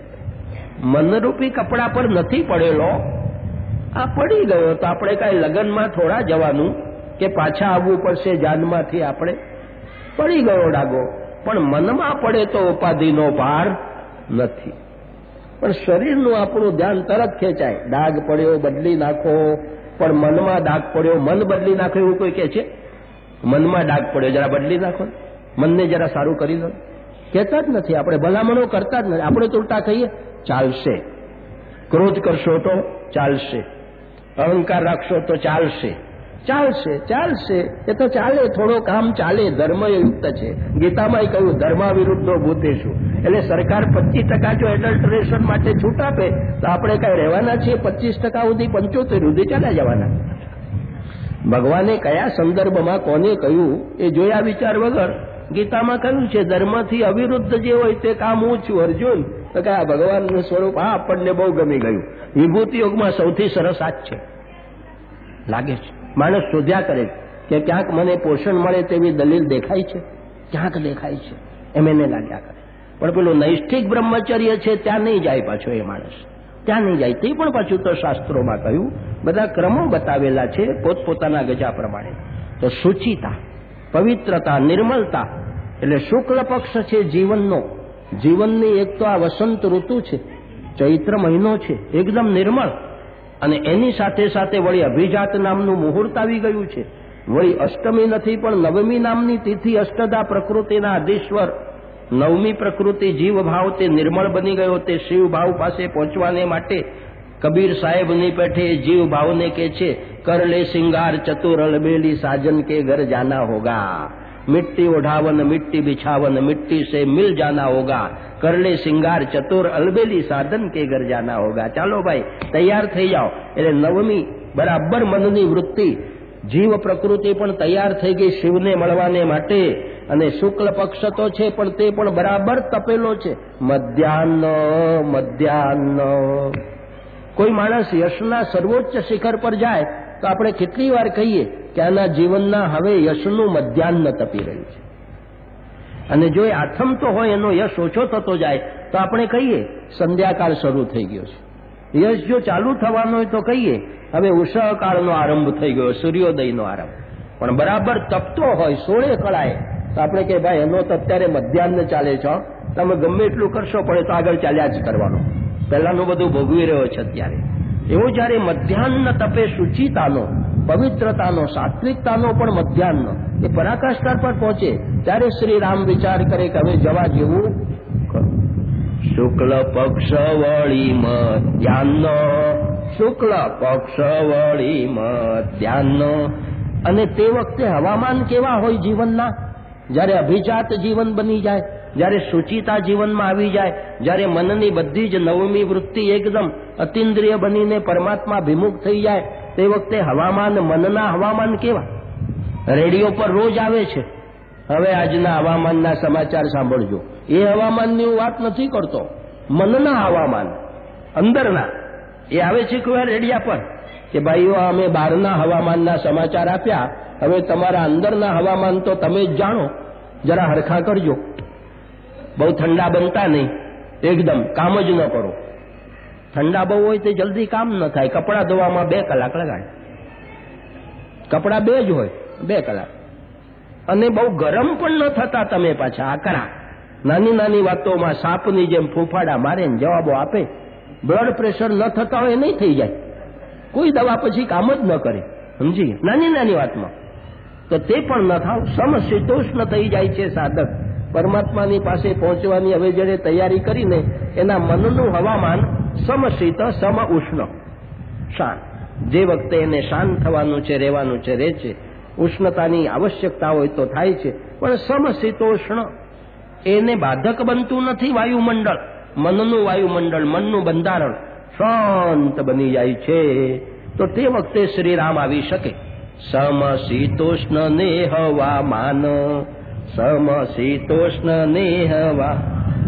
મનરૂપી કપડા પર નથી પડેલો, આ પડી ગયો. તો આપણે કાંઈ લગ્નમાં થોડા જવાનું કે પાછા આવવું પડશે જાનમાંથી? આપણે પડી ગયો ડાઘો, પણ મનમાં પડે તો ઉપાધિનો પાર નથી. પણ શરીરનું આપણું ધ્યાન તરત ખેંચાય. ડાઘ પડ્યો બદલી નાખો, પણ મનમાં ડાઘ પડ્યો મન બદલી નાખો એવું કોઈ કહે છે? મનમાં ડાઘ પડ્યો જરા બદલી નાખો, મનને જરા સારું કરી દો. કહેતા જ નથી આપણે, ભલામણો કરતા જ નથી. આપણે તો ઉલટા કહીએ, ચાલશે. ક્રોધ કરશો તો ચાલશે, અહંકાર રાખશો તો ચાલશે. ચાલશે ચાલશે એ તો ચાલે, થોડો કામ ચાલે. ધર્મયુક્ત છે. ગીતામાં કહ્યું, ધર્મા વિરુદ્ધો ભૂતેષુ. એટલે સરકાર પચીસ ટકા જો એડલ્ટરેશન માટે છૂટ આપે તો આપણે કઈ રહેવાના છીએ પચીસ ટકા સુધી, પંચોતેર સુધી ચાલ્યા જવાના. ભગવાને કયા સંદર્ભમાં કોને કહ્યું એ જોયા વિચાર વગર ગીતામાં કહ્યું છે, ધર્મથી અવિરુદ્ધ જે હોય તે કામ હું છું. અર્જુન તો કે આ ભગવાનનું સ્વરૂપ આ આપણને બહુ ગમી ગયું. વિભૂતિ યોગમાં સૌથી સરસ આ જ છે લાગે છે. માણસ શોધ્યા કરે કે ક્યાંક મને પોષણ મળે તેવી દલીલ દેખાય છે, ક્યાંક દેખાય છે, એમ એને લાગ્યા કરે. પણ પેલું નૈષ્ઠિક બ્રહ્મચર્ય છે ત્યાં નહીં જાય પાછો એ માણસ, ત્યાં નહીં જાય. તે પણ પાછું તો શાસ્ત્રોમાં કહ્યું, બધા ક્રમો બતાવેલા છે પોતપોતાના ગજા પ્રમાણે. તો શુચિતા, પવિત્રતા, નિર્મલતા, એટલે શુક્લ પક્ષ છે જીવનનો. જીવનની એક તો આ વસંત ઋતુ છે, ચૈત્ર મહિનો છે, એકદમ નિર્મળ. અને એની સાથે સાથે વળી અભિજાત નામનું મુહૂર્ત આવી ગયું છે. વળી અષ્ટમી નથી પણ નવમી નામની તિથિ, અષ્ટદા પ્રકૃતિના અધીશ્વર નવમી પ્રકૃતિ જીવ ભાવ તે નિર્મળ બની ગયો. તે શિવ ભાવ પાસે પહોંચવાને માટે કબીર સાહેબની પેઠે જીવ ભાવને કે છે, કર લે સિંગાર ચતુર અલબેલી સાજન કે ઘર જાના હોગા, मिट्टी उठावन मिट्टी बिछावन मिट्टी से मिल जाना होगा, कर ले सिंगार चतुर अलबेली साधन के घर जाना होगा. ચાલો ભાઈ તૈયાર થઈ જાઓ. એટલે નવમી બરાબર મનની વૃત્તિ, જીવ પ્રકૃતિ પણ તૈયાર થઈ ગઈ શિવને મળવાને માટે. અને શુક્લ પક્ષ તો છે પણ તે પણ બરાબર તપેલો છે. મધ્યાહ્ન મધ્યાહ્ન. કોઈ માણસ યશના સર્વોચ્ચ શિખર પર જાય તો આપણે કેટલી વાર કહીએ કે આના જીવનના હવે યશનું મધ્યાહ્ન તપી રહ્યું છે. અને જો એ આથમતો હોય એનો યશ ઓછો થતો જાય તો આપણે કહીએ સંધ્યાકાળ શરૂ થઈ ગયો છે. યશ જો ચાલુ થવાનો હોય તો કહીએ હવે ઉષઃકાળનો આરંભ થઈ ગયો, સૂર્યોદયનો આરંભ. પણ બરાબર તપતો હોય સોળે કળાએ તો આપણે કહે ભાઈ એનો તો અત્યારે મધ્યાહ્ન ચાલે છે, તમે ગમે એટલું કરશો પડે તો આગળ ચાલ્યા જ કરવાનો, પહેલાનું બધું ભોગવી રહ્યો છે અત્યારે. એવો જયારે મધ્યાહ્ન તપે શુચિતાનો, પવિત્રતાનો, સાત્વિકતાનો પણ મધ્યાહ્ન એ પરાકાષ્ઠા પર પહોંચે ત્યારે શ્રી રામ વિચાર કરે કે હવે જવા જેવું કરું. શુક્લ પક્ષ વળી મધ્યાહ્ન, શુક્લ પક્ષ વળી મધ્યાહ્ન. અને તે વખતે હવામાન કેવા હોય જીવનના? જયારે અભિજાત જીવન બની જાય જ્યારે શુચિતા જીવનમાં આવી જાય, જ્યારે મનની બધી જ નવમી વૃત્તિ એકદમ અતિન્દ્રિય બનીને પરમાત્મા ભિમુખ થઈ જાય, તે વખતે હવામાન, મનના હવામાન કેવા? રેડિયો પર રોજ આવે છે, હવે આજના હવામાનના સમાચાર સાંભળજો. એ હવામાનની હું વાત નથી કરતો, મનના હવામાન, અંદરના. એ આવે છે કોઈ રેડિયા પર કે ભાઈઓ અમે બહારના હવામાનના સમાચાર આપ્યા, હવે તમારા અંદરના હવામાન તો તમે જ જાણો, જરા હરખા કરજો. બહુ ઠંડા બનતા નહીં, એકદમ કામ જ ન કરો. ઠંડા બહુ હોય તો જલ્દી કામ ન થાય. કપડાં ધોવામાં બે કલાક લગાડે, કપડાં બે જ હોય, બે કલાક. અને બહુ ગરમ પણ ન થતા તમે પાછા આકરા. નાની નાની વાતોમાં સાપની જેમ ફૂંફાડા મારે ને જવાબો આપે. બ્લડ પ્રેશર ન થતા હોય નહીં થઈ જાય, કોઈ દવા પછી કામ જ ન કરે, સમજી? નાની નાની વાતમાં તો તે પણ ન થાવ. સમશીતોષ્ણ થઈ જાય છે સાધક. પરમાત્માની પાસે પહોંચવાની હવે જેને તૈયારી કરીને એના મનનું હવામાન સમશીત, સમ ઉષ્ણ, શાંત. જે વખતે એને શાંત થવાનું છે, રહેવાનું છે, રહે છે. ઉષ્ણતાની આવશ્યકતા હોય તો થાય છે, પણ સમશીતોષ્ણ એને બાધક બનતું નથી. વાયુમંડળ, મનનું વાયુમંડળ, મનનું બંધારણ શાંત બની જાય છે, તો તે વખતે શ્રી રામ આવી શકે. સમશીતોષ્ણ ને હવામાન, સમશીતોષ્ણ ને હવા,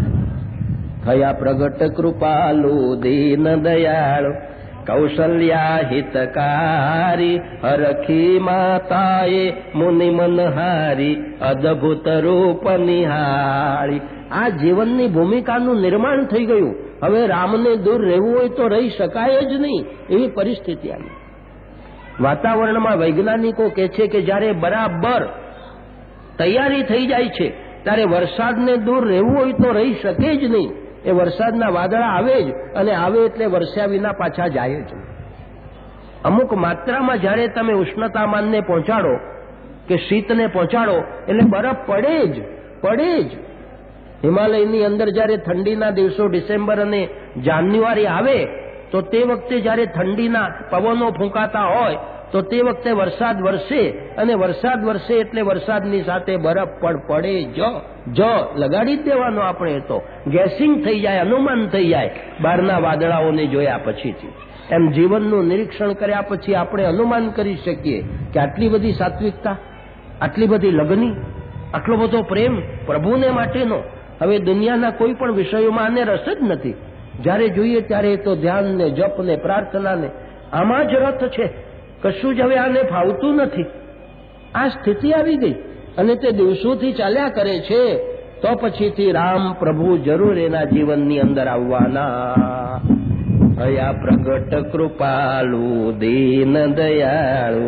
થયા પ્રગટ કૃપાલુ દીન દયાળુ, કૌશલ્યા હિતકારી, હરખી માતાએ મુનિ મનહારી, અદભુત રૂપ નિહાળી. આ જીવનની ભૂમિકાનું નિર્માણ થઈ ગયું. હવે રામને દૂર રહેવું હોય તો રહી શકાય જ નહીં, એવી પરિસ્થિતિ આવી. વાતાવરણમાં વૈજ્ઞાનિકો કહે છે કે જ્યારે બરાબર તૈયારી થઈ જાય છે ત્યારે વરસાદને દૂર રહેવું હોય તો રહી શકે જ નહીં. એ વરસાદના વાદળા આવે જ, અને આવે એટલે વરસ્યા વિના પાછા જાય જ. અમુક માત્રામાં જ્યારે તમે ઉષ્ણતામાનને પહોંચાડો કે શીતને પહોંચાડો એટલે બરફ પડે જ, પડે જ. હિમાલયની અંદર જ્યારે ઠંડીના દિવસો ડિસેમ્બર અને જાન્યુઆરી આવે તો તે વખતે જ્યારે ઠંડીના પવનો ફૂંકાતા હોય તો તે વખતે વરસાદ વરસે, અને વરસાદ વરસે એટલે વરસાદની સાથે બરફ પણ પડે જ. જ લગાડી જ દેવાનો આપણે, તો ગેસિંગ થઈ જાય, અનુમાન થઈ જાય બહારના વાદળાઓને જોયા પછીથી. એમ જીવનનું નિરીક્ષણ કર્યા પછી આપણે અનુમાન કરી શકીએ કે આટલી બધી સાત્વિકતા, આટલી બધી લગની, આટલો બધો પ્રેમ પ્રભુને માટેનો. હવે દુનિયાના કોઈ પણ વિષયોમાં આને રસ જ નથી. જ્યારે જોઈએ ત્યારે તો ધ્યાન ને જપ ને પ્રાર્થના ને આમાં જ રથ છે. કશું જ હવે આને ફાવતું નથી. આ સ્થિતિ આવી ગઈ અને તે દિવસોથી ચાલ્યા કરે છે. તો પછીથી રામ પ્રભુ જરૂર એના જીવનની અંદર આવવાના. હયા પ્રગટ કૃપાલુ દીન દયાળુ,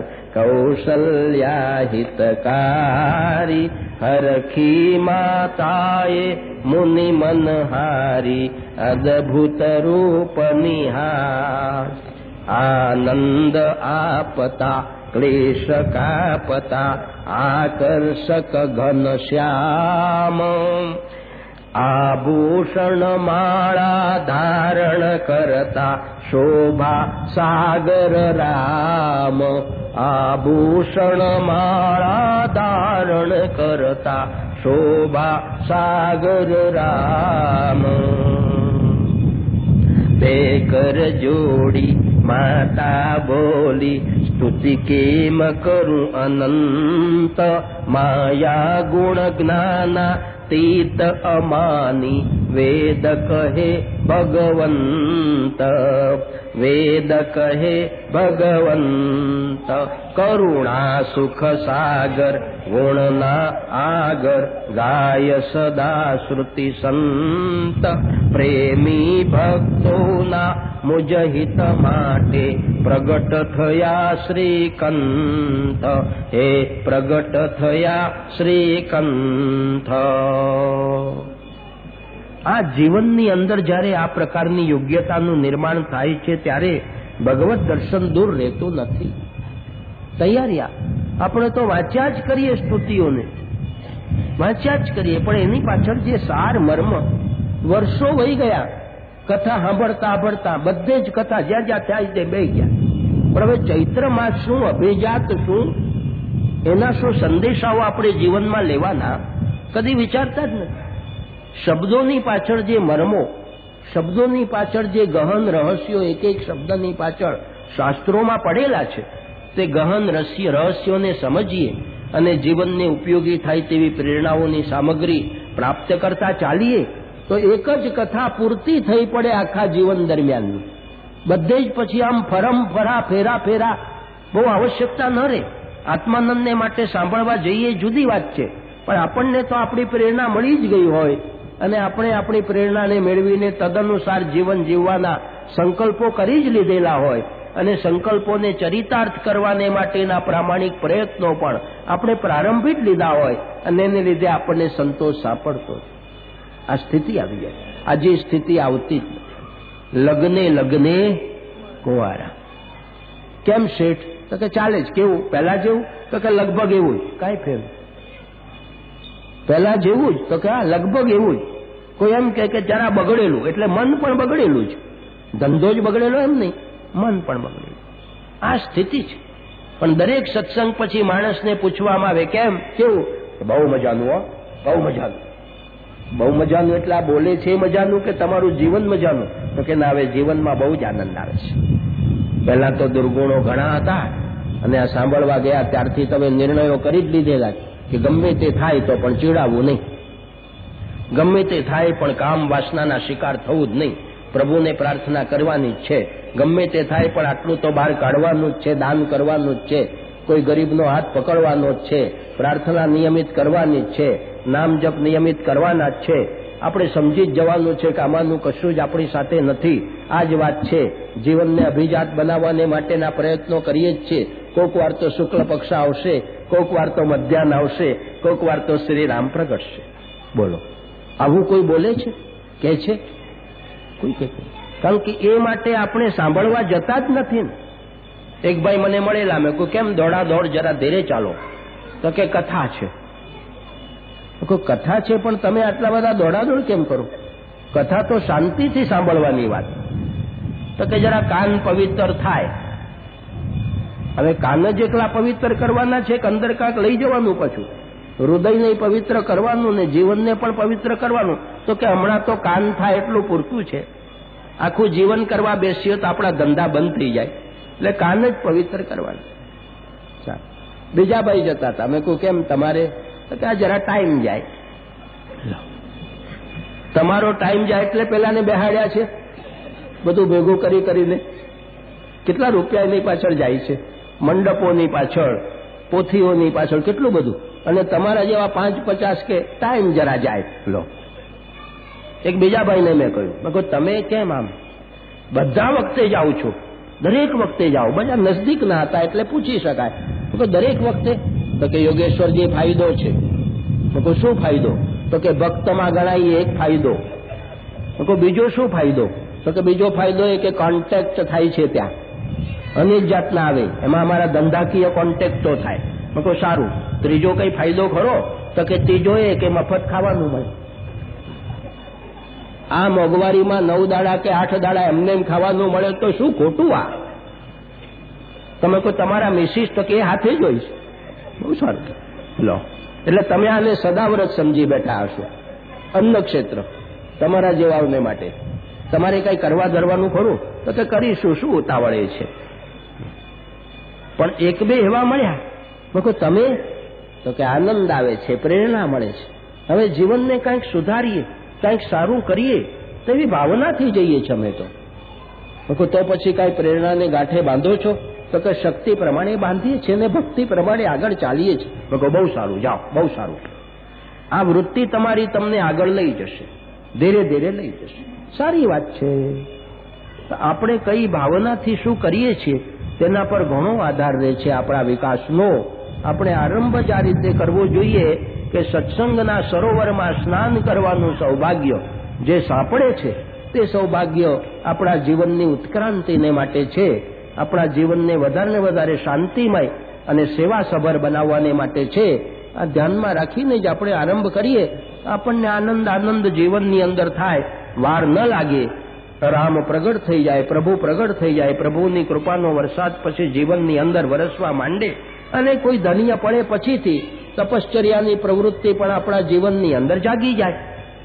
કૌશલ્યા હિતકારી, હરખી માતાએ મુનિ મનહારી, અદભુત રૂપ નિહાર. આનંદ આપતા ક્લેશ કાપતા, આકર્ષક ઘન શ્યામ, આભૂષણ માળા ધારણ કરતા, શોભા સાગર રામ. આભૂષણ માળા ધારણ કરતા, શોભા સાગર રામ. બે કર જોડી માતા બોલી, સ્તુતિ કેમ કરું અનંત, માયા ગુણ જ્ઞાના તીત અમાની, વેદ કહે ભગવંત, વેદ કહે ભગવંત. કરુણા સુખ સાગર ગુણના આગર, ગાય સદા શ્રુતિ સંત. પ્રેમી ભક્તોના મુજહિત માટે, પ્રગટ થયા શ્રીકંઠ, હે પ્રગટ થયા શ્રીકંઠ. આ જીવનની અંદર જ્યારે આ પ્રકારની યોગ્યતાનું નિર્માણ થાય છે ત્યારે ભગવત દર્શન દૂર રહેતું નથી. તૈયારી આપણે તો વાંચ્યા જ કરીએ, સ્તુતિઓને વાંચ્યા જ કરીએ, પણ એની પાછળ જે સાર મર્મ વર્ષો વહી ગયા કથા સાંભળતા સાંભળતા, બધે જ કથા જ્યાં જ્યાં થાય તે બે ગયા. પણ હવે ચૈત્ર માસ શું, અભિજાત શું, એના શું સંદેશાઓ આપણે જીવનમાં લેવાના કદી વિચારતા જ નથી. શબ્દોની પાછળ જે મર્મો, શબ્દોની પાછળ જે ગહન રહસ્યો એક એક શબ્દની પાછળ શાસ્ત્રોમાં પડેલા છે, તે ગહન રહસ્ય રહસ્યોને સમજીએ અને જીવનને ઉપયોગી થાય તેવી પ્રેરણાઓની સામગ્રી પ્રાપ્ત કરતા ચાલીએ તો એક જ કથા પૂરતી થઈ પડે આખા જીવન દરમિયાનની. બધે જ પછી આમ ફરમ ફરા ફેરા ફેરા બહુ આવશ્યકતા ન રહે. આત્માનંદને માટે સાંભળવા જઈએ જુદી વાત છે, પણ આપણને તો આપણી પ્રેરણા મળી જ ગઈ હોય અને આપણે આપણી પ્રેરણાને મેળવીને તદનુસાર જીવન જીવવાના સંકલ્પો કરી જ લીધેલા હોય અને સંકલ્પોને ચરિતાર્થ કરવાને માટેના પ્રામાણિક પ્રયત્નો પણ આપણે પ્રારંભી જ લીધા હોય અને એને લીધે આપણને સંતોષ સાંપડતો આ સ્થિતિ આવી જાય. આજે સ્થિતિ આવતી જ નથી. લગ્ને લગ્ને કુંવારા. કેમ શેઠ? તો કે ચાલે જ. કેવું? પહેલા જેવું? તો કે લગભગ એવું જ. કાંઈ ફેર પહેલા જેવું જ? તો કે હા લગભગ એવું જ. કોઈ એમ કે જરા બગડેલું એટલે મન પણ બગડેલું જ. ધંધો જ બગડેલો એમ નહીં, મન પણ બગડેલું. આ સ્થિતિ છે. પણ દરેક સત્સંગ પછી માણસને પૂછવામાં આવે કેમ? કેવું? બહુ મજાનું. હો, બહુ મજાનું. બહુ મજાનું એટલે આ બોલે છે મજાનું કે તમારું જીવન મજાનું? તો કે ના, હવે જીવનમાં બહુ જ આનંદ આવે છે. પહેલા તો દુર્ગુણો ઘણા હતા અને આ સાંભળવા ગયા ત્યારથી તમે નિર્ણયો કરી જ લીધેલા કે ગમે તે થાય તો પણ ચીડાવવું નહીં, ગમે તે થાય પણ કામ વાસનાના શિકાર થવું જ નહીં, પ્રભુને પ્રાર્થના કરવાની જ છે, ગમે તે થાય પણ આટલું તો બહાર કાઢવાનું જ છે, દાન કરવાનું જ છે, કોઈ ગરીબનો હાથ પકડવાનો જ છે, પ્રાર્થના નિયમિત કરવાની જ છે, નામ જપ નિયમિત કરવાના જ છે. આપણે સમજી જ જવાનું છે કે આમાંનું કશું જ આપણી સાથે નથી. આ જ વાત છે. જીવનને અભિજાત બનાવવાને માટેના પ્રયત્નો કરીએ જ છીએ. કોક વાર તો શુક્લ પક્ષ આવશે, કોક વાર તો મધ્યાહન આવશે, કોક વાર તો શ્રી રામ પ્રગટશે. બોલો, આવું કોઈ બોલે છે? કે છે કોઈ? કે કારણ કે એ માટે આપણે સાંભળવા જતા જ નથી ને. એક ભાઈ મને મળેલા, મેં કહ્યું કેમ દોડા દોડ, જરા ધીરે ચાલો. તો કે કથા છે. કોઈ કથા છે પણ તમે આટલા બધા દોડાદોડ કેમ કરો? કથા તો શાંતિથી સાંભળવાની વાત. તો કે જરા કાન પવિત્ર થાય. હવે કાન જ એકલા પવિત્ર કરવાના છે કે અંદર કાંક લઈ જવાનું? પાછું હૃદયને પવિત્ર કરવાનું ને જીવનને પણ પવિત્ર કરવાનું. તો કે હમણાં તો કાન થાય એટલું પૂરતું છે. આખું જીવન કરવા બેસીએ તો આપણા ધંધા બંધ થઈ જાય. એટલે કાન જ પવિત્ર કરવાનું. બીજા ભાઈ જતા હતા, મેં કહું કેમ તમારે? તો કે આ જરા ટાઈમ જાય. તમારો ટાઈમ જાય એટલે પેલાને બેહાડ્યા છે બધું ભેગું કરી કરીને. કેટલા રૂપિયા એની પાછળ જાય છે, મંડપોની પાછળ, પોથીઓની પાછળ, કેટલું બધું. અને તમારા જેવા પાંચ પચાસ કે ટાઈમ જરા જાય. લો, એક બીજા ભાઈને મેં કહ્યું, મેં કહ્યું તમે કેમ આમ બધા વખતે જાઓ છો? દરેક વખતે જાઓ. બધા નજદીક ના હતા એટલે પૂછી શકાય. તો દરેક વખતે? તો કે યોગેશ્વરજી ફાયદો છે. તો કહું શું ફાયદો? તો કે ભક્તમાં ગણાય એક ફાયદો. તો કહું બીજો શું ફાયદો? તો કે બીજો ફાયદો એ કે કોન્ટેક્ટ થાય છે ત્યાં, અનેક જાતના આવે, એમાં અમારા ધંધાકીય કોન્ટેક્ટો થાય. તો કહું સારું. ત્રીજો કઈ ફાયદો ખરો? તો કે ત્રીજો એ કે મફત ખાવાનું મળે. આ મોંઘવારીમાં નવ દાડા કે આઠ દાડા એમને એમ ખાવાનું મળે તો શું ખોટું? આ તમે કોઈ તમારા મિસિસ તો કે એ હાથે જ હોય છે. બહુ સારું. લો, એટલે તમે આને સદાવ્રત સમજી બેઠા હશો. અન્ન ક્ષેત્ર તમારા જેવાઓને માટે તમારે કઈ કરવા ધરવાનું ખરું? તો કે કરીશું, શું ઉતાવળે છે? પણ એક બે એવા મળ્યા. મેં તમે? તો કે આનંદ આવે છે, પ્રેરણા મળે છે. હવે જીવનને કંઈક સુધારીએ, કંઈક સારું કરીએ તેવી ભાવનાથી જઈએ છીએ અમે તો. તો પછી કાંઈ પ્રેરણાને ગાંઠે બાંધો છો? તો કે શક્તિ પ્રમાણે બાંધીએ છીએ ને ભક્તિ પ્રમાણે આગળ ચાલીએ છીએ. બહુ સારું, જાઓ, બહુ સારું. આ વૃત્તિ તમારી તમને આગળ લઈ જશે, ધીરે ધીરે લઈ જશે. સારી વાત છે. આપણે કઈ ભાવનાથી શું કરીએ છીએ તેના પર ઘણો આધાર રહે છે આપણા વિકાસનો. આપણે આરંભ જ આ રીતે કરવો જોઈએ કે સત્સંગના સરોવરમાં સ્નાન કરવાનું સૌભાગ્ય જે સાંપડે છે તે સૌભાગ્ય આપણા જીવનની ઉત્ક્રાંતિને માટે છે. આપણા જીવનને વધારે ને વધારે શાંતિમય અને સેવાસભર બનાવવાને માટે છે. આ ધ્યાનમાં રાખીને જ આપણે આરંભ કરીએ, આપણને આનંદ આનંદ જીવનની અંદર થાય. વાર ન લાગે, રામ પ્રગટ થઈ જાય, પ્રભુ પ્રગટ થઈ જાય, પ્રભુની કૃપાનો વરસાદ પછી જીવનની અંદર વરસવા માંડે અને કોઈ ધન્ય પડે પછીથી તપશ્ચર્યાની પ્રવૃત્તિ પણ આપણા જીવનની અંદર જાગી જાય.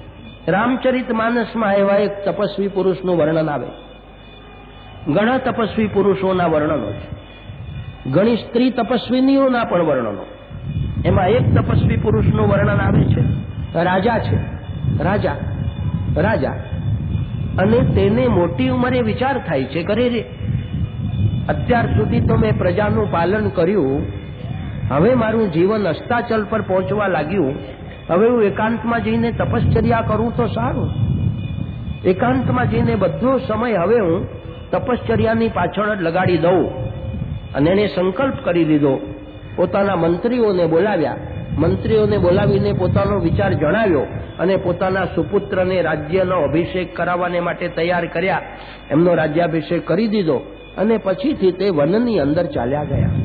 રામચરિત માનસમાં એવા એક તપસ્વી પુરુષનું વર્ણન આવે. ઘણા તપસ્વી પુરુષોના વર્ણનો છે, ઘણી સ્ત્રી તપસ્વીનીઓના પણ વર્ણનો. એમાં એક તપસ્વી પુરુષનું વર્ણન આવે છે. રાજા છે, રાજા રાજા અને તેને મોટી ઉંમરે વિચાર થાય છે, કરે રે અત્યાર સુધી તો મેં પ્રજાનું પાલન કર્યું, હવે મારું જીવન અસ્તાચલ પર પહોંચવા લાગ્યું, હવે હું એકાંતમાં જઈને તપશ્ચર્યા કરું તો સારું. એકાંતમાં જઈને બધો સમય હવે હું તપશ્ચર્યાની પાછળ જ લગાડી દઉં. અને એને સંકલ્પ કરી દીધો. પોતાના મંત્રીઓને બોલાવ્યા, મંત્રીઓને બોલાવીને પોતાનો વિચાર જણાવ્યો અને પોતાના સુપુત્રને રાજ્યનો અભિષેક કરાવવાને માટે તૈયાર કર્યા. એમનો રાજ્યાભિષેક કરી દીધો અને પછીથી તે વનની અંદર ચાલ્યા ગયા.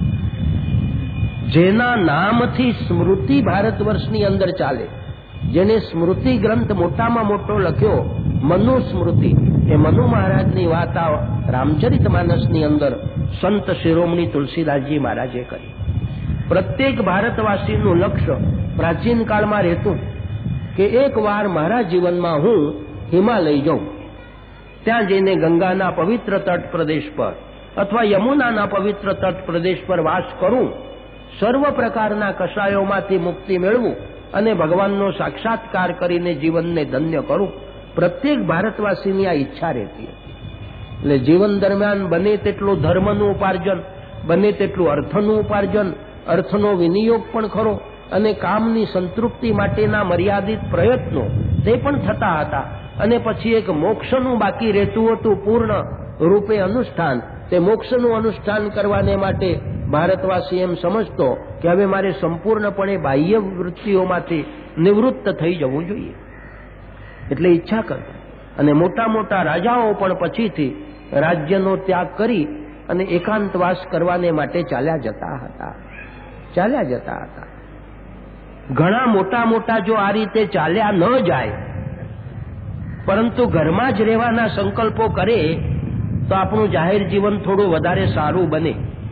જેના નામથી સ્મૃતિ ભારત વર્ષની અંદર ચાલે, જેને સ્મૃતિ ગ્રંથ મોટામાં મોટો લખ્યો મનુસ્મૃતિ, એ મનુ મહારાજની વાત આ રામચરિત માનસની અંદર સંત શિરોમણી તુલસીદાસજી મહારાજે કરી. પ્રત્યેક ભારતવાસીનું લક્ષ્ય પ્રાચીન કાળમાં રહેતું કે એક વાર મારા જીવનમાં હું હિમાલય જાઉં, ત્યાં જઈને ગંગાના પવિત્ર તટ પ્રદેશ પર અથવા યમુનાના પવિત્ર તટ પ્રદેશ પર વાસ કરું, સર્વ પ્રકારના કષાયોમાંથી મુક્તિ મેળવું અને ભગવાનનો સાક્ષાત્કાર કરીને જીવનને ધન્ય કરું. પ્રત્યેક ભારતવાસીની આ ઈચ્છા રહેતી હતી. એટલે જીવન દરમિયાન બને તેટલું ધર્મનું ઉપાર્જન, બને તેટલું અર્થનું ઉપાર્જન, અર્થનો વિનિયોગ પણ ખરો અને કામની સંતૃપ્તિ માટેના મર્યાદિત પ્રયત્નો તે પણ થતા હતા. અને પછી એક મોક્ષનું બાકી રહેતું હતું પૂર્ણ રૂપે અનુષ્ઠાન. તે મોક્ષનું અનુષ્ઠાન કરવાને માટે ભારતવાસી એમ સમજતો કે હવે મારે સંપૂર્ણપણે બાહ્ય વૃત્તિઓમાંથી નિવૃત્ત થઈ જવું જોઈએ, એટલે ઈચ્છા કરતા. અને મોટા મોટા રાજાઓ પણ પછીથી રાજ્યનો ત્યાગ કરી અને એકાંતવાસ કરવાને માટે ચાલ્યા જતા હતા ચાલ્યા જતા હતા ઘણા મોટા મોટા જો આ રીતે ચાલ્યા ન જાય, પરંતુ ઘરમાં જ રહેવાના સંકલ્પો કરે તો આપણું જાહેર જીવન થોડું વધારે સારું બને.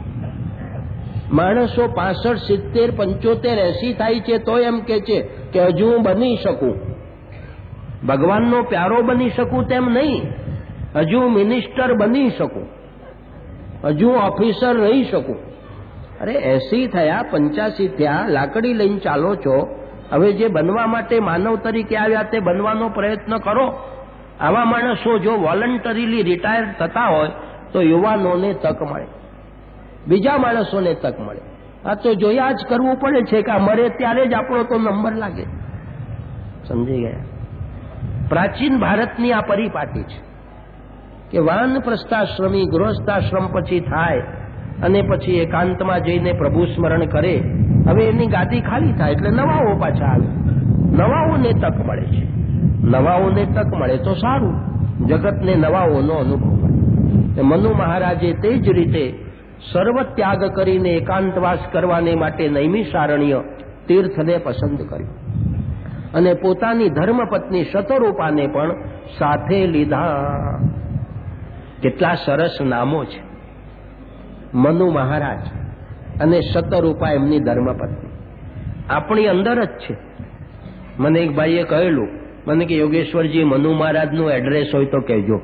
માણસો પાસઠ સિત્તેર પંચોતેર એસી થાય છે તો એમ કે છે કે હજુ હું બની શકું, ભગવાનનો પ્યારો બની શકું તેમ નહીં, હજુ મિનિસ્ટર બની શકું, હજુ ઓફિસર રહી શકું. અરે એસી થયા, પંચ્યાસી થયા, લાકડી લઈને ચાલો છો, હવે જે બનવા માટે માનવ તરીકે આવ્યા તે બનવાનો પ્રયત્ન કરો. આવા માણસો જો વોલન્ટરીલી રિટાયર થતા હોય તો યુવાનોને તક મળે, બીજા માણસોને તક મળે. આ તો જોયા જ કરવું પડે છે કે મરે ત્યારે જ આપણો તો નંબર લાગે. સમજી ગયા? પ્રાચીન ભારતની આ પરિપાટી છે કે વાનપ્રસ્થાશ્રમી ગૃહસ્થાશ્રમ પછી થાય અને પછી એકાંતમાં જઈને પ્રભુ સ્મરણ કરે. હવે એની ગાદી ખાલી થાય એટલે નવાઓ પાછા આવે, નવાઓને તક મળે છે. નવાઓને તક મળે તો સારું, જગતને નવાઓનો અનુભવ મળે. મનુ મહારાજે તે જ રીતે સર્વ ત્યાગ કરીને એકાંતવાસ કરવાને માટે નૈમિષારણ્ય તીર્થને પસંદ કર્યું અને પોતાની ધર્મપત્ની શતરૂપાને પણ સાથે લીધા. કેટલા સરસ નામો છે! મનુ મહારાજ અને શતરૂપા એમની ધર્મપત્ની આપણી અંદર જ છે. મને એક ભાઈએ કહેલું, મને કે યોગેશ્વરજી મનુ મહારાજનું એડ્રેસ હોય તો કહેજો.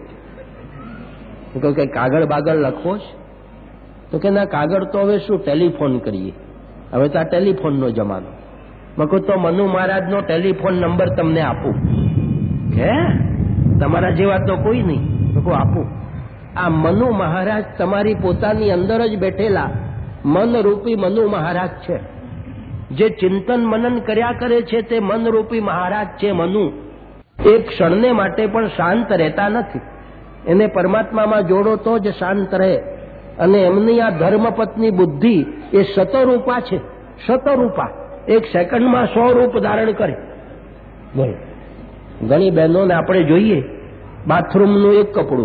હું કહું કે કાગળ બાગળ લખવો છે? તો કે ના, કાગળ તો હવે શું, ટેલિફોન કરીએ, હવે તો આ ટેલિફોનનો જમાનો. મેં કહું તો મનુ મહારાજનો ટેલિફોન નંબર તમને આપું. હે, તમારા જેવા તો કોઈ નહીં. મેં કહું આપું. આ મનુ મહારાજ તમારી પોતાની અંદર જ બેઠેલા મનરૂપી મનુ મહારાજ છે. જે ચિંતન મનન કર્યા કરે છે તે મનરૂપી મહારાજ છે. મનુ એક ક્ષણને માટે પણ શાંત રહેતા નથી. એને પરમાત્મામાં જોડો તો જ શાંત રહે. અને એમની આ ધર્મપત્ની બુદ્ધિ એ શતરૂપા છે. શતરૂપા એક સેકન્ડમાં સો રૂપ ધારણ કરે. બોલો, ઘણી બહેનોને આપણે જોઈએ, બાથરૂમનું એક કપડું,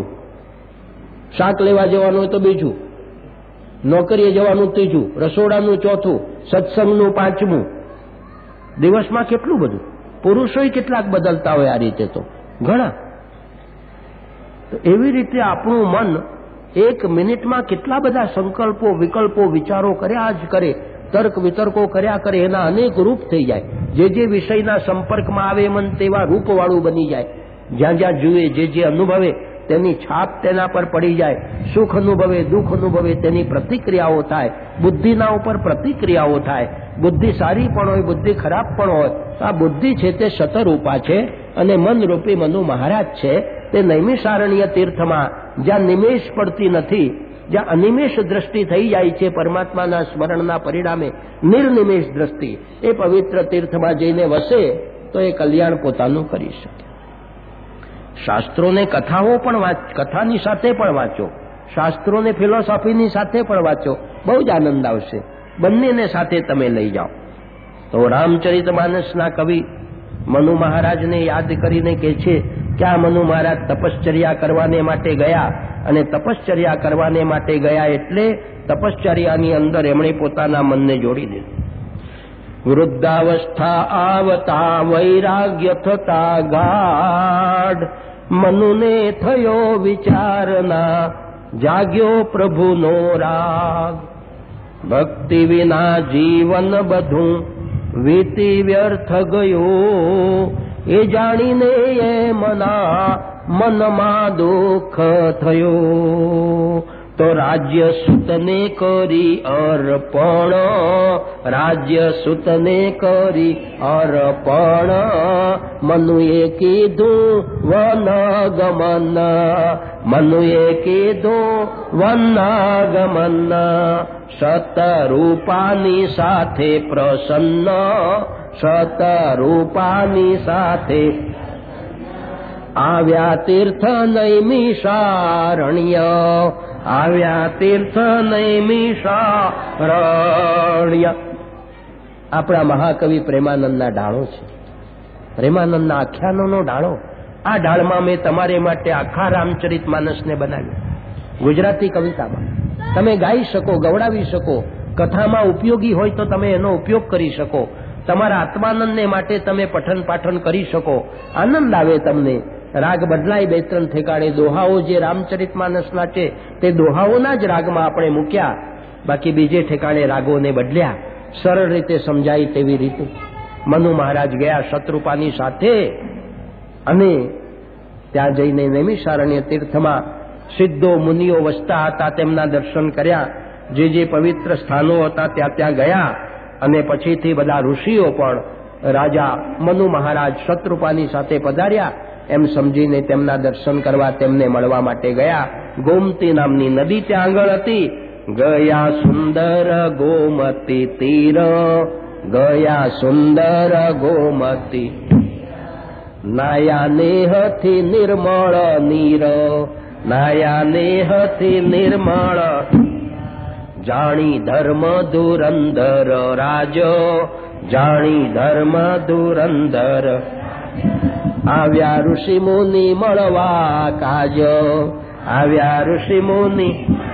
શાક લેવા જવાનું હોય તો બીજું, નોકરીએ જવાનું ત્રીજું, રસોડાનું ચોથું, સત્સંગનું પાંચમું. દિવસમાં કેટલું બધું. પુરુષોય કેટલાક બદલતા હોય આ રીતે તો ઘણા. તો એવી રીતે આપણું મન એક મિનિટમાં કેટલા બધા સંકલ્પો, વિકલ્પો, વિચારો કર્યા જ કરે, તર્ક વિતર્કો કર્યા કરે, એના અનેક રૂપ થઈ જાય. જે જે વિષયના સંપર્કમાં આવે મન તેવા રૂપવાળું બની જાય. જ્યાં જ્યાં જુએ, જે જે અનુભવે તેની છાપ તેના પર પડી જાય. સુખ અનુભવે, દુઃખ અનુભવે તેની પ્રતિક્રિયાઓ થાય. બુદ્ધિના ઉપર પ્રતિક્રિયાઓ થાય. બુદ્ધિ સારી પણ હોય, બુદ્ધિ ખરાબ પણ હોય. આ બુદ્ધિ છે તે શતરૂપા છે અને મનરૂપી મનુ મહારાજ છે તે નૈમિષારણ્ય તીર્થમાં જ્યાં નિમેષ પડતી નથી, જ્યાં અનિમેષ દ્રષ્ટિ થઈ જાય છે પરમાત્માના સ્મરણના પરિણામે નિર્નિમેષ દ્રષ્ટિ, એ પવિત્ર તીર્થમાં જઈને વસે તો એ કલ્યાણ પોતાનું કરી શકે. શાસ્ત્રોને કથાઓ પણ વાંચ, કથાની સાથે પણ વાંચો, શાસ્ત્રોને ફિલોસોફીની સાથે પણ વાંચો, બહુ જ આનંદ આવશે. બંનેને સાથે તમે લઈ જાઓ. તો રામચરિતમાનસના કવિ મનુ મહારાજને યાદ કરીને કહે છે કે આ મનુ મહારાજ તપશ્ચર્યા કરવાને માટે ગયા, અને તપશ્ચર્યા કરવાને માટે ગયા એટલે તપશ્ચર્યાની અંદર એમણે પોતાના મનને જોડી દીધું. વૃદ્ધાવસ્થા આવતા વૈરાગ્ય થતા ગાઢ, મનુને થયો વિચારના જાગ્યો પ્રભુનો રાગ. ભક્તિ વિના જીવન બધું વીતી વ્યર્થ ગયું, એ જાણીને એ મના મનમાં દુઃખ થયું. તો રાજ્ય સુતને કરી અર્પણ, રાજ્ય સુતને કરી અર્પણ, મનુએ કીધું વનગમન, મનુએ કીધું વનગમન. શતરૂપાની સાથે પ્રસન્ન, શતરૂપાની સાથે આવ્યા તીર્થ નૈમિષારણ્ય, આવ્યા તીર્થ નૈમિષારણ્ય. આપણા મહાકવિ પ્રેમાનંદના ડાળો છે, પ્રેમાનંદના આખ્યાનોનો ડાળો. આ ડાળમાં મેં તમારે માટે આખા રામચરિત માનસને બનાવ્યું ગુજરાતી કવિતામાં. તમે ગાઈ શકો, ગવડાવી શકો, કથામાં ઉપયોગી હોય તો તમે એનો ઉપયોગ કરી શકો. તમારા આત્માનંદને માટે તમે પઠન પાઠન કરી શકો. આનંદ આવે તમને. રાગ બદલાય બે ત્રણ ઠેકાણે. દોહાઓ જે રામચરિત માનસના છે તે દોહાઓના જ રાગમાં આપણે મૂક્યા, બાકી બીજે ઠેકાણે રાગોને બદલ્યા સરળ રીતે સમજાય તેવી રીતે. મનુ મહારાજ ગયા શત્રુપાની સાથે અને ત્યાં જઈને નૈમિષારણ્ય તીર્થમાં સિદ્ધો મુનિઓ વસતા હતા, તેમના દર્શન કર્યા. જે જે પવિત્ર સ્થાનો હતા ત્યાં ત્યાં ગયા અને પછીથી બધા ઋષિઓ પણ રાજા મનુ મહારાજ શત્રુપાની સાથે પધાર્યા એમ સમજીને તેમના દર્શન કરવા, તેમને મળવા માટે ગયા. ગોમતી નામની નદી ત્યાં આગળ હતી. ગયા સુંદર ગોમતી તીર, ગયા સુંદર ગોમતી, નાયા નેહથી નિર્મળ નીર, નાયા નેહથી નિર્મળ. જાણી ધર્મ ધુરંધર રાજ, જાણી ધર્મ ધુરંધર. આવ્યા ઋષિ મુનિ મળવા કાજ, આવ્યા ઋષિ મુનિ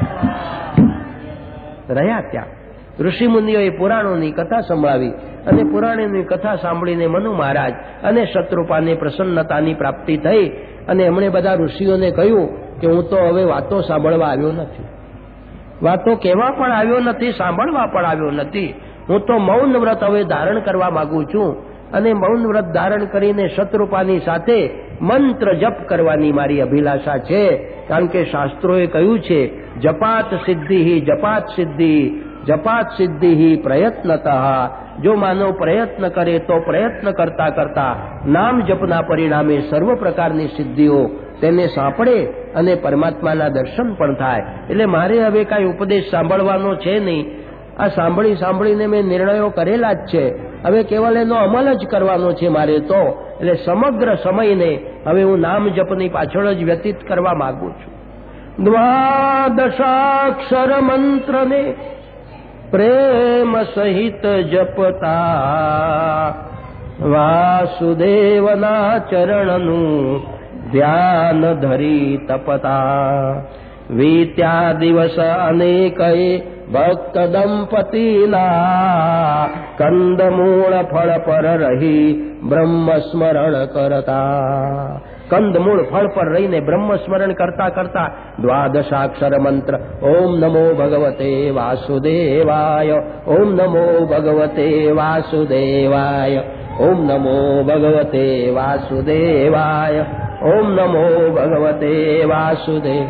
રહ્યા ત્યાં. ઋષિ મુનિઓએ પુરાણોની કથા સંભળાવી અને પુરાણોની કથા સાંભળીને મનુ મહારાજ અને શત્રુપાને પ્રસન્નતાની પ્રાપ્તિ થઈ અને એમણે બધા ઋષિઓને કહ્યું કે હું તો હવે વાતો સાંભળવા આવ્યો નથી, વાતો કહેવા પણ આવ્યો નથી, સાંભળવા પણ આવ્યો નથી. હું તો મૌન વ્રત હવે ધારણ કરવા માંગુ છું અને મૌન વ્રત ધારણ કરીને શત્રુપાની સાથે મંત્ર જપ કરવાની મારી અભિલાષા છે. કારણ કે શાસ્ત્રોએ કહ્યું છે જપાત સિદ્ધિ, જપાત સિદ્ધિ, જપાત સિદ્ધિ પ્રયત્નતઃ. જો માનવ પ્રયત્ન કરે તો પ્રયત્ન કરતા કરતા નામ જપના પરિણામે સર્વ પ્રકારની સિદ્ધિઓ તેને સાંપડે અને પરમાત્માના દર્શન પણ થાય. એટલે મારે હવે કાંઈ ઉપદેશ સાંભળવાનો છે નહીં. આ સાંભળી સાંભળીને મેં નિર્ણયો કરેલા જ છે, હવે કેવલ એનો અમલ જ કરવાનો છે મારે તો. એટલે સમગ્ર સમયને હવે હું નામ જપની પાછળ જ વ્યતીત કરવા માંગુ છું. દ્વાદશાક્ષર મંત્રને પ્રેમ સહિત જપતા, વાસુદેવના ચરણનું ધ્યાન ધરી તપતા. વીત્યા દિવસ અનેકએ ભક્ત દંપતીના, કંદમૂળ ફળ પર રહી બ્રહ્મ સ્મરણ કરતા. કંદમૂળ ફળ પર રહીને બ્રહ્મ સ્મરણ કરતા કરતા દ્વાદશાક્ષર મંત્ર ઓમ નમો ભગવતે વાસુદેવાય, ઓમ નમો ભગવતે વાસુદેવાય, ઓમ નમો ભગવતે વાસુદેવાય. ઓમ નમો ભગવતે વાસુદેવ.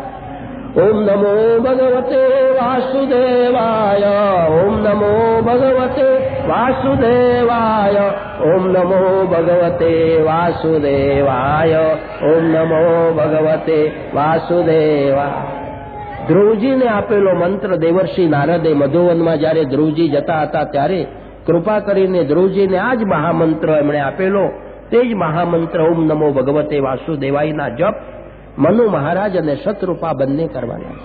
ઓમ નમો ભગવતે વાસુદેવાય. ઓમ નમો ભગવતે વાસુદેવાય. ઓમ નમો ભગવતે વાસુદેવાય. ઓમ નમો ભગવતે વાસુદેવાય. ધ્રુવજીને આપેલો મંત્ર દેવર્ષિ નારદે મધુવનમાં જ્યારે ધ્રુવજી જતા હતા ત્યારે કૃપા કરીને ધ્રુવજીને આ જ મહામંત્ર એમણે આપેલો. તે જ મહામંત્ર ઓમ નમો ભગવતે વાસુદેવાયના જપ મનુ મહારાજ અને શતરૂપા બંને કરવાના.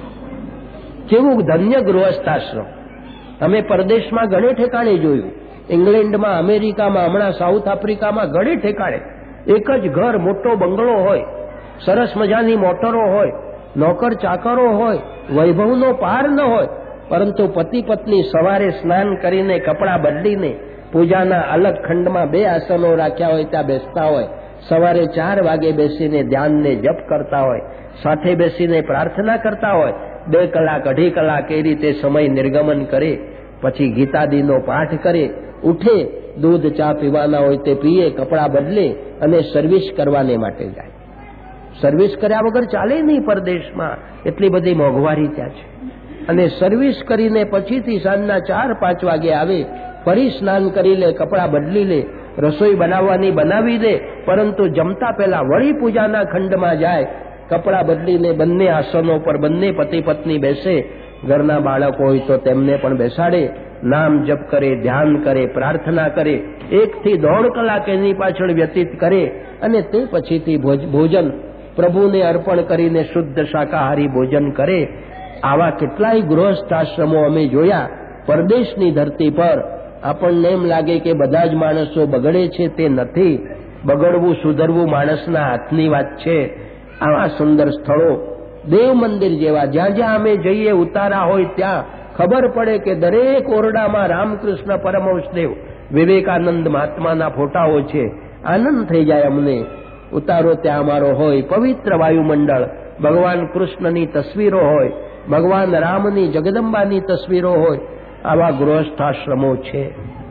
કેવું ધન્ય ગૃહસ્થાશ્રમ. અમે પરદેશમાં ઘણે ઠેકાણે જોયું, ઇંગ્લેન્ડમાં, અમેરિકામાં, હમણાં સાઉથ આફ્રિકામાં ઘણે ઠેકાણે એક જ ઘર, મોટો બંગલો હોય, સરસ મજાની મોટરો હોય, નોકર ચાકરો હોય, વૈભવનો પાર ન હોય, પરંતુ પતિ પત્ની સવારે સ્નાન કરીને કપડાં બદલીને પૂજાના અલગ ખંડમાં બે આસનો રાખ્યા હોય ત્યાં બેસતા હોય, સવારે ચાર વાગે બેસીને ધ્યાનને જપ કરતા હોય, સાથે બેસીને પ્રાર્થના કરતા હોય, બે કલાક અઢી કલાક એ રીતે સમય નિર્ગમન કરે, પછી ગીતાદીનો પાઠ કરે, ઉઠે, દૂધ ચા પીવાના હોય તે પીએ, કપડાં બદલે અને સર્વિસ કરવાને માટે જાય. સર્વિસ કર્યા વગર ચાલે નહીં પરદેશમાં, એટલી બધી મોંઘવારી ત્યાં છે. અને સર્વિસ કરીને પછીથી સાંજના ચાર પાંચ વાગે આવે, ફરી સ્નાન કરી લે, કપડાં બદલી લે, રસોઈ બનાવવાની બનાવી દે, પરંતુ જમતા પહેલા વળી પૂજાના ખંડમાં જાય, કપડાં બદલીને બંને આસનો પર બંને પતિ પત્ની બેસે, ઘરના બાળકો હોય તો તેમને પણ બેસાડે, નામ જપ કરે, ધ્યાન કરે, પ્રાર્થના કરે, એકથી દોઢ કલાક એની પાછળ વ્યતીત કરે અને તે પછીથી ભોજન પ્રભુને અર્પણ કરીને શુદ્ધ શાકાહારી ભોજન કરે. આવા કેટલાય ગૃહસ્થાશ્રમો અમે જોયા પરદેશની ધરતી પર. આપણને એમ લાગે કે બધા જ માણસો બગડે છે, તે નથી. બગડવું સુધરવું માણસના હાથની વાત છે. આવા સુંદર સ્થળો, દેવ મંદિર જેવા, જ્યાં જ્યાં અમે જઈએ ઉતારા હોય ત્યાં ખબર પડે કે દરેક ઓરડામાં રામકૃષ્ણ પરમહંસદેવ, વિવેકાનંદ મહાત્માના ફોટાઓ છે. આનંદ થઈ જાય અમને. ઉતારો ત્યાં અમારો હોય, પવિત્ર વાયુમંડળ, ભગવાન કૃષ્ણની તસવીરો હોય, ભગવાન રામની, જગદંબાની તસવીરો હોય. આવા ગૃહસ્થાશ્રમો છે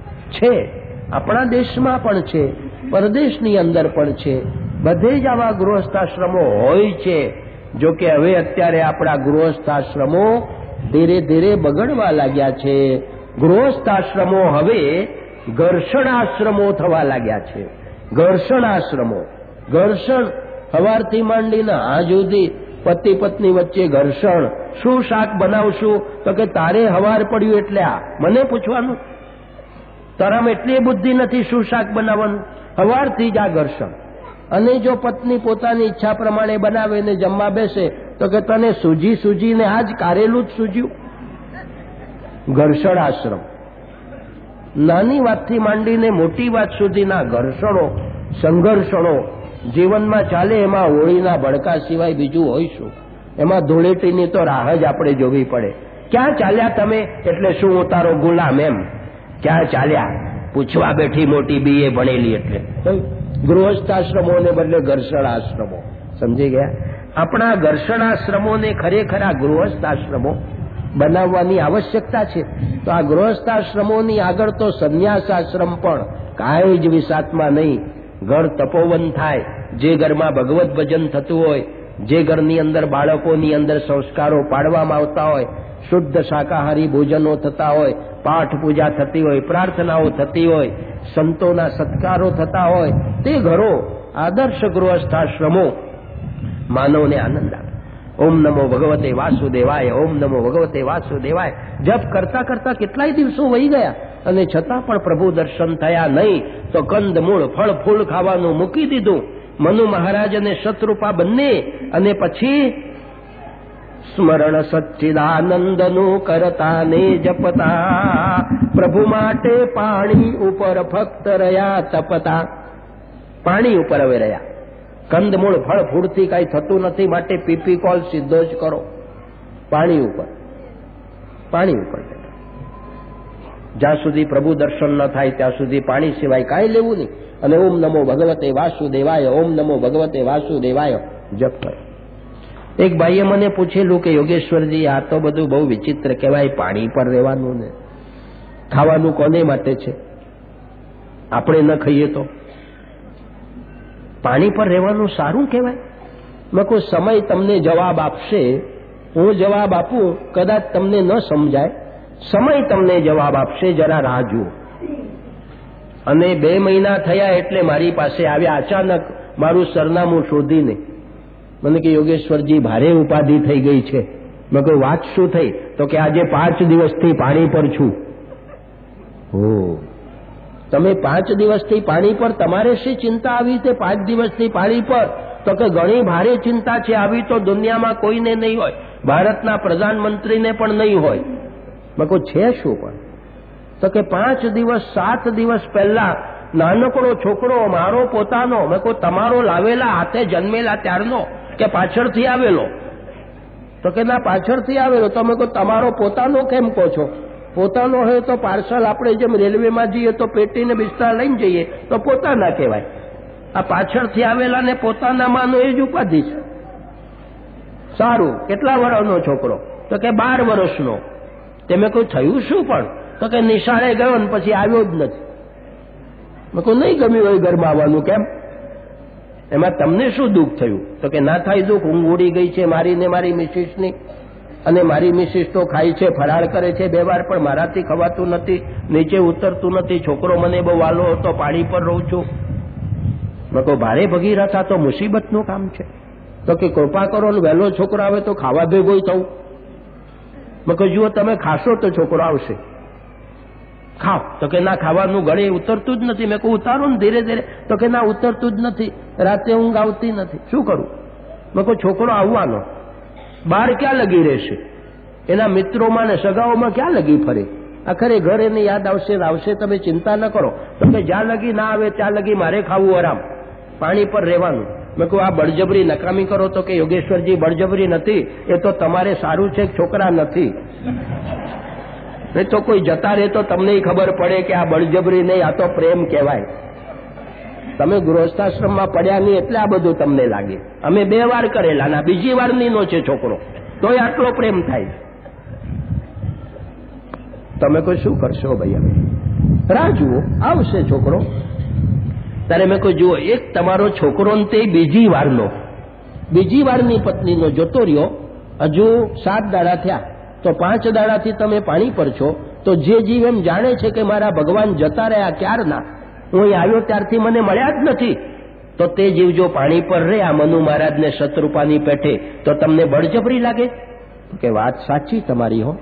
છે આપણા દેશમાં પણ છે, પરદેશની અંદર પણ છે. બધે જ આવા ગૃહસ્થાશ્રમો હોય છે. જો કે હવે અત્યારે આપણા ગૃહસ્થાશ્રમો ધીરે ધીરે બગડવા લાગ્યા છે. ગૃહસ્થાશ્રમો હવે ઘર્ષણાશ્રમો થવા લાગ્યા છે. ઘર્ષણાશ્રમો, ઘર્ષણ સવારથી માંડીને આ સુધી પતિ પત્ની વચ્ચે ઘર્ષણ. શું શાક બનાવશું? તો કે તારે હવાર પડ્યું એટલે આ. મને પૂછવાનું, તારામાં એટલી બુદ્ધિ નથી શું શાક બનાવવાનું? સવારથી જ આ ઘર્ષણ. અને જો પત્ની પોતાની ઈચ્છા પ્રમાણે બનાવે ને જમવા બેસે તો કે તને સૂજી સૂજીને આ જ કારેલું જ સૂજ્યું. ઘર્ષણ આશ્રમ. નાની વાતથી માંડીને મોટી વાત સુધીના ઘર્ષણો, સંઘર્ષણો જીવનમાં ચાલે. એમાં હોળીના ભડકા સિવાય બીજું હોય શું? એમાં ધૂળેટીની તો રાહ જ આપણે જોવી પડે. ક્યાં ચાલ્યા તમે? એટલે શું ઉતારો ગુલામ એમ? ક્યાં ચાલ્યા? પૂછવા બેઠી મોટી બીએ ભણેલી એટલે. ગૃહસ્થાશ્રમોને બદલે ઘર્ષણાશ્રમો. સમજી ગયા? આપણા ઘર્ષણાશ્રમોને ખરેખર આ ગૃહસ્થાશ્રમો બનાવવાની આવશ્યકતા છે. તો આ ગૃહસ્થાશ્રમોની આગળ તો સંન્યાસાશ્રમ પણ કાંઈ જ વિસાતમાં નહીં. ઘર તપોવન થાય. જે ઘરમાં ભગવત ભજન થતું હોય, જે ઘરની અંદર બાળકોની અંદર સંસ્કારો પાડવામાં આવતા હોય, શુદ્ધ શાકાહારી ભોજનો થતા હોય, પાઠ પૂજા થતી હોય, પ્રાર્થનાઓ થતી હોય, સંતોના સત્કારો થતા હોય, તે ઘરો આદર્શ ગૃહસ્થાશ્રમો માનવને આનંદ આપે. ઓમ નમો ભગવતે વાસુદેવાય, ઓમ નમો ભગવતે વાસુદેવાય જપ કરતા કરતા કેટલાય દિવસો વહી ગયા અને છતાં પણ પ્રભુ દર્શન થયા નહીં. તો કંદ મૂળ ફળ ફૂલ ખાવાનું મૂકી દીધું. મનુ મહારાજ અને શતરૂપા બંને. અને પછી સ્મરણ સચ્ચિદાનંદનું કરતા ને જપતા, પ્રભુ માટે પાણી ઉપર ફક્ત રહ્યા તપતા. પાણી ઉપર હવે રહ્યા. કંદમૂળ ફળ ફૂડથી કાંઈ થતું નથી, માટે પીપી કોલ સીધો જ કરો. પાણી ઉપર, પાણી ઉપર. જ્યાં સુધી પ્રભુ દર્શન ન થાય ત્યાં સુધી પાણી સિવાય કાંઈ લેવું નહીં. અને ઓમ નમો ભગવતે વાસુદેવાય, ઓમ નમો ભગવતે વાસુદેવાય જપ કરો. એક ભાઈએ મને પૂછેલું કે યોગેશ્વરજી, આ તો બધું બહુ વિચિત્ર કહેવાય, પાણી પર રહેવાનું ને ખાવાનું કોને માટે છે? આપણે ન ખાઈએ તો? પાણી પર રહેવાનું સારું કહેવાય? મેં કોઈ સમય તમને જવાબ આપશે, હું જવાબ આપું, કદાચ તમને ન સમજાય, સમય તમને જવાબ આપશે, જરા રાહ જુઓ. અને બે મહિના થયા એટલે મારી પાસે આવ્યા અચાનક મારું સરનામું શોધીને. મને કે યોગેશ્વરજી ભારે ઉપાધિ થઈ ગઈ છે. મેં કોઈ વાત શું થઈ? તો કે આજે પાંચ દિવસથી પાણી પર છું. ઓ, તમે પાંચ દિવસથી પાણી પર, તમારે શી ચિંતા આવી તે પાંચ દિવસથી પાણી પર? તો કે ઘણી ભારે ચિંતા છે, આવી તો દુનિયામાં કોઈને નહીં હોય, ભારતના પ્રધાનમંત્રીને પણ નહીં હોય. મેં કહું છે શું પણ? તો કે પાંચ દિવસ સાત દિવસ પહેલા નાનકડો છોકરો મારો પોતાનો, મેં કહું તમારો લાવેલા હાથે જન્મેલા ત્યારનો કે પાછળથી આવેલો? તો કે ના પાછળથી આવેલો. તો મેં કહું તમારો પોતાનો કેમ કહો છો? પોતાનો હોય તો પાર્સલ આપણે જેમ રેલવેમાં જઈએ તો પેટીને બિસ્તરા લઈને જઈએ તો પોતાના કહેવાય. આ પાછળથી આવેલા ને પોતાના માનો એ જ ઉપાધિ છે. સારું, કેટલા વર્ષનો છોકરો? તો કે બાર વર્ષનો. તે મેં કહ્યું થયું શું પણ? તો કે નિશાળે ગયો ને પછી આવ્યો જ નથી. મેં કહું નહીં ગમ્યું હોય ઘરમાં આવવાનું, કેમ? એમાં તમને શું દુઃખ થયું? તો કે ના થાય દુઃખ, ઊંઘ ઉડી ગઈ છે મારી ને મારી મિસિસની, અને મારી મિસિસ તો ખાય છે, ફરાળ કરે છે બે વાર, પણ મારાથી ખવાતું નથી, નીચે ઉતરતું નથી. છોકરો મને બહુ વાલો હતો, પાણી પર રહું છું. મેં કહું ભારે ભગીરથા તો મુસીબતનું કામ છે. તો કે કૃપા કરો ને વહેલો છોકરો આવે તો ખાવા ભેગો થવું. મેં કહું જુઓ તમે ખાશો તો છોકરો આવશે, ખાઓ. તો કે ના ખાવાનું ગળે ઉતરતું જ નથી. મેં કહું ઉતારો ને ધીરે ધીરે. તો કે ના ઉતરતું જ નથી, રાતે ઊંઘ આવતી નથી. શું કરું? મેં કહું છોકરો આવવાનો, બહાર ક્યાં લગી રહેશે? એના મિત્રોમાં ને સગાઓમાં ક્યાં લગી ફરે? આખરે ઘર એને યાદ આવશે આવશે, તમે ચિંતા ન કરો. તો કે જ્યાં લગી ના આવે ત્યાં લગી મારે ખાવું આરામ, પાણી પર રહેવાનું. મેં કહું આ બળજબરી નકામી કરો. તો કે યોગેશ્વરજી બળજબરી નથી, એ તો તમારે સારું છે છોકરા નથી. નહીં તો કોઈ જતા રહે તો તમને ખબર પડે કે આ બળજબરી નહીં, આ તો પ્રેમ કહેવાય. તમે ગૃહસ્થાશ્રમમાં પડ્યા નહીં એટલે આ બધું તમને લાગે. અમે બે વાર કરેલા ના બીજી વાર નીનો છે છોકરો, તોય આટલો પ્રેમ થાય. તમે કોઈ શું કરશો ભાઈ? હવે રાહ જુઓ, આવશે છોકરો. ત્યારે મેં કોઈ જુઓ, એક તમારો છોકરો ને તે બીજી વારનો, બીજી વારની પત્નીનો જતો રહ્યો. હજુ સાત દાડા થયા તો પાંચ દાડાથી તમે પાણી પર છો. તો જે જીવ એમ જાણે છે કે મારા ભગવાન જતા રહ્યા ક્યારના, હું અહીં આવ્યો ત્યારથી મને મળ્યા જ નથી, તો તે જીવ જો પાણી પર રહે આ મનુ મહારાજને શતરૂપાની પેઠે, તો તમને બળજબરી લાગે? કે વાત સાચી તમારી હો.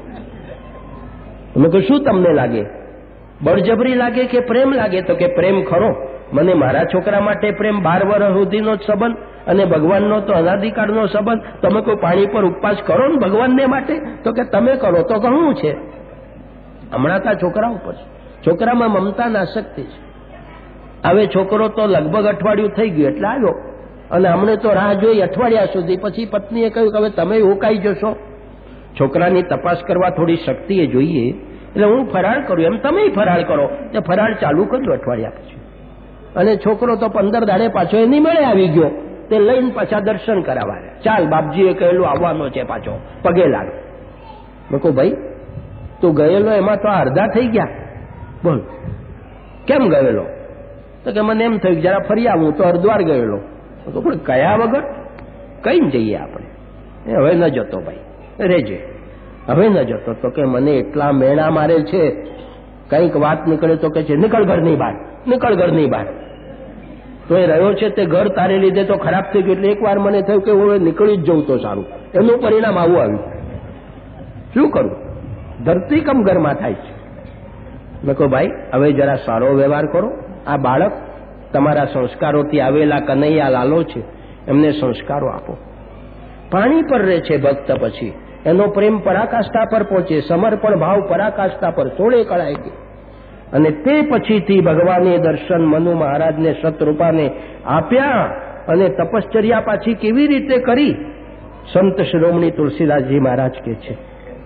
મેં કહ્યું શું તમને લાગે? બળજબરી લાગે કે પ્રેમ લાગે? તો કે પ્રેમ ખરો. મને મારા છોકરા માટે પ્રેમ, બાર વર્ષ સુધીનો જ સંબંધ, અને ભગવાનનો તો અનાધિકાળનો સંબંધ. તમે કોઈ પાણી પર ઉપવાસ કરો ને ભગવાનને માટે? તો કે તમે કરો તો ઘણું છે. હમણાં તો છોકરા ઉપર છે, છોકરામાં મમતા નાશક્તિ છે. હવે છોકરો તો લગભગ અઠવાડિયું થઈ ગયું એટલે આવ્યો, અને અમને તો રાહ જોઈ અઠવાડિયા સુધી. પછી પત્નીએ કહ્યું કે હવે તમે હોકાઈ જશો, છોકરાની તપાસ કરવા થોડી શક્તિએ જોઈએ, એટલે હું ફરાળ કરું એમ તમે ફરાળ કરો. તે ફરાળ ચાલુ કર્યું અઠવાડિયા પછી, અને છોકરો તો પંદર દાડે પાછો એની મેળે આવી ગયો. તે લઈને પાછા દર્શન કરાવવા. ચાલ બાપજીએ કહેલું આવવાનો છે પાછો, પગે લાગ. મેં કહું ભાઈ તું ગયેલો એમાં તો અડધા થઈ ગયા, બોલ કેમ ગયેલો? તો કે મને એમ થયું જરા ફરી આવું, તો હરિદ્વાર ગયેલો. તો પણ કયા વગર કઈ ને જઈએ આપણે? હવે ન જતો ભાઈ, રેજે, હવે ન જતો. તો કે મને એટલા મેણા મારે છે, કંઈક વાત નીકળે તો કે છે નીકળ ઘરની બહાર, નીકળ ઘરની બહાર. તો એ રહ્યો છે તે ઘર તારે લીધે તો ખરાબ થઈ ગયું. એટલે એક વાર મને થયું કે હું નીકળી જ જઉં તો સારું. એનું પરિણામ આવું આવ્યું. શું કરું? ધરતીકંપ ઘરમાં થાય છે. મેં કહું ભાઈ હવે જરા સારો વ્યવહાર કરો. આ બાળક તમારા સંસ્કારોથી આવેલા કનૈયા લાલો છે, એમને સંસ્કારો આપો. પાણી પર રહે છે ભક્ત, પછી એનો પ્રેમ પરાકાષ્ઠા પર પહોંચે, સમર્પણ ભાવ પરાકાષ્ઠા પર સોળે કળાય કે. અને તે પછીથી ભગવાને દર્શન મનુ મહારાજને શતરૂપાને આપ્યા. અને તપશ્ચર્યા પાછી કેવી રીતે કરી? સંત શિરોમણી તુલસીદાસજી મહારાજ કે છે,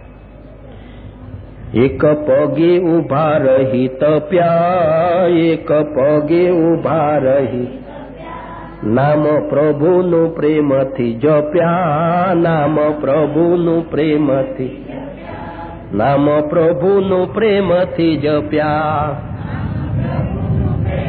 એક પગે ઉભા રહી તપ્યા, એક પગે ઉભા રહી, નામ પ્રભુનું પ્રેમથી જપ્યા, નામ પ્રભુનું પ્રેમથી, નામ પ્રભુનું પ્રેમથી જપ્યા.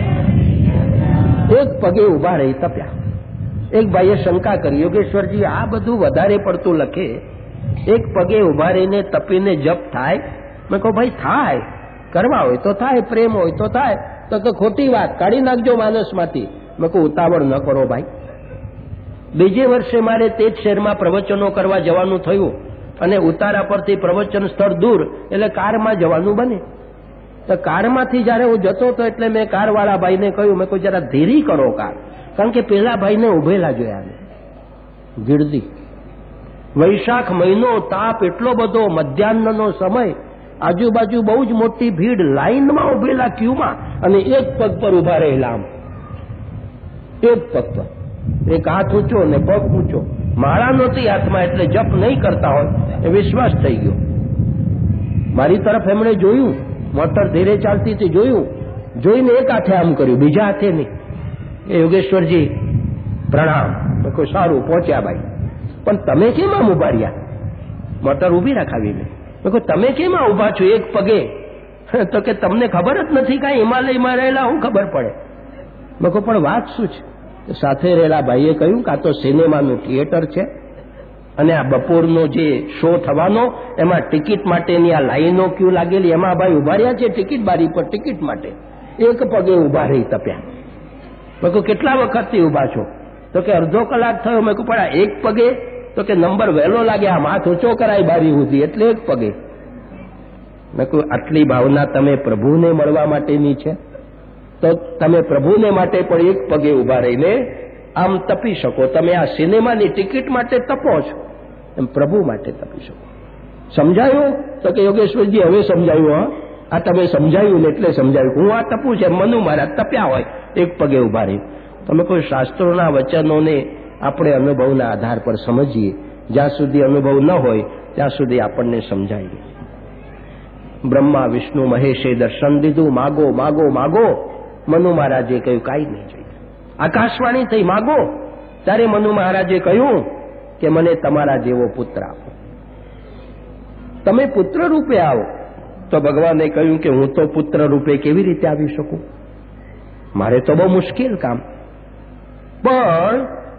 એક પગે ઉભા રહી તપ્યા. એક ભાઈએ શંકા કરી, યોગેશ્વરજી આ બધું વધારે પડતું લખે, એક પગે ઉભા રહીને તપીને જપ થાય? મેં કહું ભાઈ થાય, કરવા હોય તો થાય, પ્રેમ હોય તો થાય. તો તો ખોટી વાત, કાઢી નાખજો માનસમાંથી. મેં કહું ઉતાવળ ન કરો ભાઈ. બીજે વર્ષે મારે તે જ શહેરમાં પ્રવચનો કરવા જવાનું થયું અને ઉતારા પરથી પ્રવચન સ્થળ દૂર, એટલે કારમાં જવાનું બને. તો કારમાંથી જયારે હું જતો હતો એટલે મેં કારવાળા ભાઈને કહ્યું, મેં કહ્યું જરા ધીરી કરો કાર, કારણ કે પેલા ભાઈને ઉભેલા જોયા. ગીરદી વૈશાખ મહિનો, તાપ એટલો બધો, મધ્યાહ્નનો સમય, આજુબાજુ બહુ જ મોટી ભીડ, લાઈનમાં ઉભેલા ક્યુમાં, અને એક પગ પર ઉભા રહેલા. આમ એક પગ પર, એક હાથ ઊંચો ને પગ ઊંચો, માળા નહોતી હાથમાં એટલે જપ નહીં કરતા હોય એ વિશ્વાસ થઈ ગયો. મારી તરફ એમણે જોયું, મોટર ધીરે ચાલતી હતી, જોયું, જોઈને એક હાથે આમ કર્યું, બીજા હાથે નહીં. એ યોગેશ્વરજી પ્રણામ. મેં કોઈ સારું પહોંચ્યા ભાઈ, પણ તમે કેમ આમ ઉભા રહ્યા? મોટર ઉભી રખાવી મેં. મેં કહ્યું તમે કેમ આ ઉભા છો એક પગે? તો કે તમને ખબર જ નથી કાંઈ, હિમાલયમાં રહેલા હું ખબર પડે. મેં કહું પણ વાત શું છે? સાથે રહેલા ભાઈએ કહ્યું કે આ તો સિનેમાનું થિયેટર છે અને આ બપોરનો જે શો થવાનો એમાં ટિકિટ માટેની આ લાઈનો ક્યુ લાગેલી, એમાં ભાઈ ઉભા રહ્યા છે ટિકિટ બારી પર ટિકિટ માટે. એક પગે ઉભા રહી તપ્યા. મેં કહું કેટલા વખતથી ઉભા છો? તો કે અડધો કલાક થયો. મેં કહું પણ આ એક પગે? તો કે નંબર વહેલો લાગે, આમ હાથ ઊંચો કરાય બારી સુધી, એટલે એક પગે. મેં કહું આટલી ભાવના તમે પ્રભુને મળવા માટેની છે તો તમે પ્રભુને માટે પણ એક પગે ઉભા રહીને આમ તપી શકો. તમે આ સિનેમાની ટિકિટ માટે તપો છો, એમ પ્રભુ માટે તપી શકો. સમજાયું? તો કે યોગેશ્વરજી હવે સમજાયું. હા, આ તમે સમજાયું ને એટલે સમજાયું. હું આ તપું છે, મનુ મહારાજ તપ્યા હોય એક પગે ઉભા રહી. તમે કોઈ શાસ્ત્રોના વચનોને આપણે અનુભવના આધાર પર સમજીએ. જ્યાં સુધી અનુભવ ન હોય ત્યાં સુધી આપણને સમજાય. બ્રહ્મા વિષ્ણુ મહેશે દર્શન દીધું, માગો માગો માગો. મનુ મહારાજે કહ્યું કાંઈ નહીં જોઈએ. આકાશવાણી થઈ માગો, ત્યારે મનુ મહારાજે કહ્યું કે મને તમારા જેવો પુત્ર આપો, તમે પુત્ર રૂપે આવો. તો ભગવાને કહ્યું કે હું તો પુત્ર રૂપે કેવી રીતે આવી શકું? મારે તો બહુ મુશ્કેલ કામ. પણ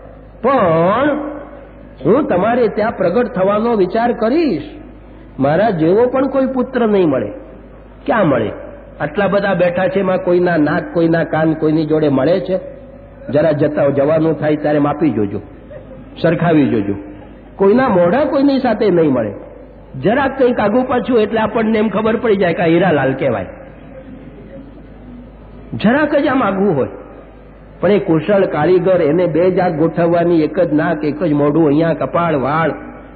પણ હું તમારે ત્યાં પ્રગટ થવાનો વિચાર કરીશ. મારા જેવો પણ કોઈ પુત્ર નહીં મળે. ક્યાં મળે? આટલા બધા બેઠા છે, એમાં કોઈના નાક, કોઈના કાન કોઈની જોડે મળે છે? જરા જતા જવાનું થાય ત્યારે માપી જોજો, સરખાવી જોજો. કોઈના મોઢા કોઈની સાથે નહીં મળે. જરાક કંઈક આગું પાછું એટલે આપણને એમ ખબર પડી જાય કે હીરાલાલ કહેવાય. જરાક જ આમ આગવું હોય. પણ એ કુશળ કારીગર, એને બે જાત ગોઠવવાની, એક જ નાક, એક જ મોઢું, અહીંયા કપાળ, વાળ,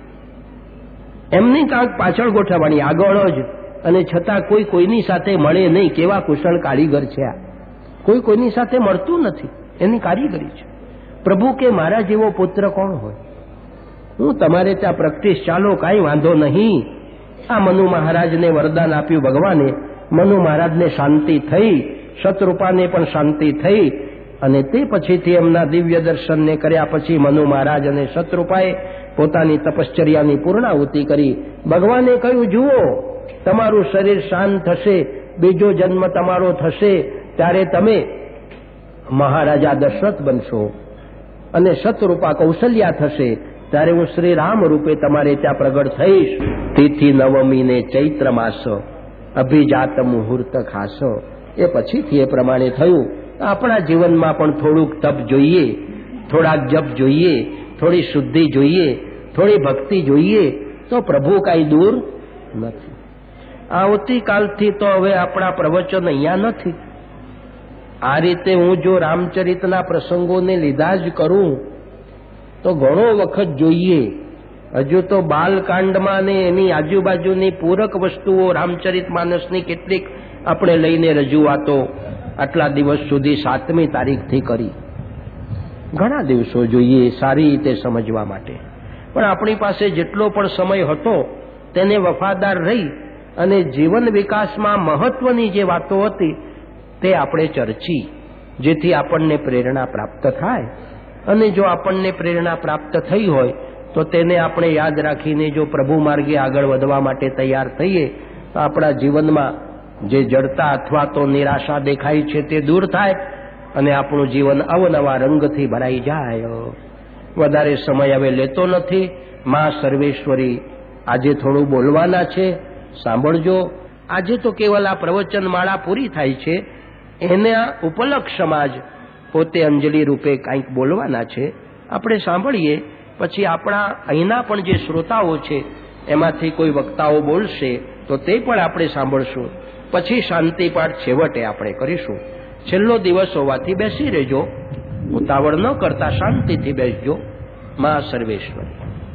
એમની કાંક પાછળ ગોઠવવાની, આગળ જ, અને છતાં કોઈ કોઈની સાથે મળે નહીં. કેવા કુશળ કારીગર છે આ! કોઈ કોઈની સાથે મળતું નથી, એની કારીગરી છે. પ્રભુ કે મારા જેવો પુત્ર કોણ હોય? હું તમારે ત્યાં પ્રેક્ટિસ ચાલો, કાંઈ વાંધો નહીં. આ મનુ મહારાજને વરદાન આપ્યું ભગવાને. મનુ મહારાજને શાંતિ થઈ, શતરૂપાને પણ શાંતિ થઈ. અને તે પછીથી એમના દિવ્ય દર્શનને કર્યા પછી મનુ મહારાજ અને શતરૂપાએ પોતાની તપશ્ચર્યાની પૂર્ણાહુતિ કરી. ભગવાને કહ્યું જુઓ, તમારું શરીર શાંત થશે, બીજો જન્મ તમારો થશે, ત્યારે તમે મહારાજા દશરથ બનશો અને શતરૂપા કૌશલ્યા થશે, ત્યારે હું શ્રી રામ રૂપે તમારે ત્યાં પ્રગટ થઈશ. તિથિ નવમી ને ચૈત્ર માસ, અભિજાત મુહૂર્ત ખાસ. એ પછીથી એ પ્રમાણે થયું. આપણા જીવનમાં પણ થોડુંક તપ જોઈએ, થોડાક જપ જોઈએ, થોડી શુદ્ધિ જોઈએ, થોડી ભક્તિ જોઈએ, તો પ્રભુ કાંઈ દૂર નથી. આવતીકાલથી તો હવે આપણા પ્રવચન અહીંયા નથી. આ રીતે હું જો રામચરિતના પ્રસંગોને લીધા જ કરું તો ઘણો વખત જોઈએ. હજુ તો બાલકાંડમાં ને એની આજુબાજુની પૂરક વસ્તુઓ રામચરિત માનસની કેટલીક આપણે લઈને રજૂઆતો આટલા દિવસ સુધી સાતમી તારીખથી કરી. ઘણા દિવસો જોઈએ સારી રીતે સમજવા માટે. પણ આપણી પાસે જેટલો પણ સમય હતો તેને વફાદાર રહી અને જીવન વિકાસમાં મહત્વની જે વાતો હતી તે આપણે ચર્ચી, જેથી આપણને પ્રેરણા પ્રાપ્ત થાય. અને જો આપણને પ્રેરણા પ્રાપ્ત થઈ હોય તો તેને આપણે યાદ રાખીને જો પ્રભુ માર્ગે આગળ વધવા માટે તૈયાર થઈએ તો આપણા જીવનમાં જે જડતા અથવા તો નિરાશા દેખાય છે તે દૂર થાય અને આપણું જીવન અવનવા રંગથી ભરાઈ જાય. વધારે સમય હવે લેતો નથી. માં સર્વેશ્વરી આજે થોડું બોલવાના છે, સાંભળજો. આજે તો કેવલ આ પ્રવચન માળા પૂરી થાય છે, એના ઉપલક્ષમાં જ પોતે અંજલિ રૂપે કંઈક બોલવાના છે. આપણે સાંભળીએ, પછી આપણા અહીંના પણ જે શ્રોતાઓ છે એમાંથી કોઈ વક્તાઓ બોલશે તો તે પણ આપણે સાંભળશું. પછી શાંતિપાઠ છેવટે આપણે કરીશું. છેલ્લો દિવસ હોવાથી બેસી રહેજો, ઉતાવળ ન કરતા શાંતિથી બેસજો. માં સર્વેશ્વરી.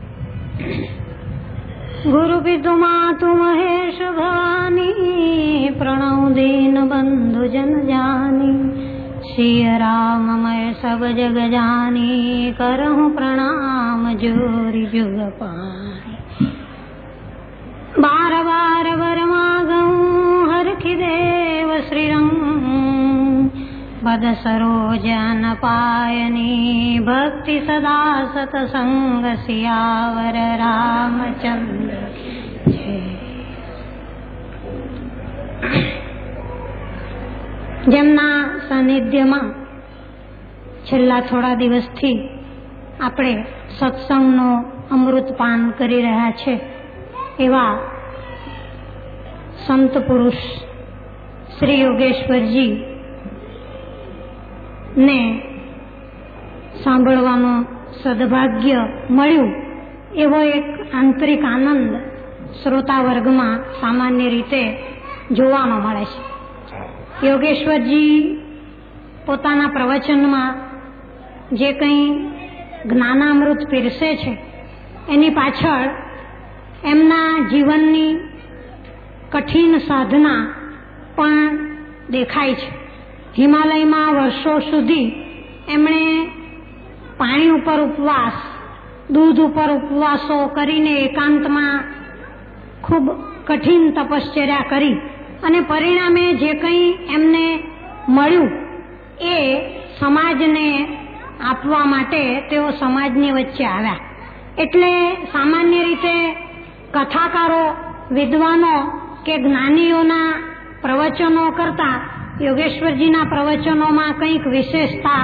गुरु विदु मातु महेश भवानी, प्रणव दीन बंधु जन जानी, सिय राम मैं सब जग जानी, करहूँ प्रणाम जोरी जुग पानी. बार बार वर मागऊँ हरखि देव श्रीरंग, बद सरोजन पायनी, भक्ति सदा सतसंग सियावर रामचंद्र जय. જેમના સાનિધ્યમાં છેલ્લા થોડા દિવસથી આપણે સત્સંગનો અમૃતપાન કરી રહ્યા છે એવા સંત પુરુષ શ્રી યોગેશ્વરજી ને સાંભળવાનું સદભાગ્ય મળ્યું. એવો એક આંતરિક આનંદ શ્રોતા વર્ગમાં સામાન્ય રીતે જોવામાં મળે છે. યોગેશ્વરજી પોતાના પ્રવચનમાં જે કંઈ જ્ઞાનામૃત પીરસે છે એની પાછળ એમના જીવનની કઠિન સાધના પણ દેખાય છે. હિમાલયમાં વર્ષો સુધી એમણે પાણી ઉપર ઉપવાસ, દૂધ ઉપર ઉપવાસો કરીને એકાંતમાં ખૂબ કઠિન તપશ્ચર્યા કરી અને પરિણામે જે કંઈ એમને મળ્યું એ સમાજને આપવા માટે તેઓ સમાજની વચ્ચે આવ્યા. એટલે સામાન્ય રીતે કથાકારો, વિદ્વાનો કે જ્ઞાનીઓના પ્રવચનો કરતા યોગેશ્વરજીના પ્રવચનોમાં કંઈક વિશેષતા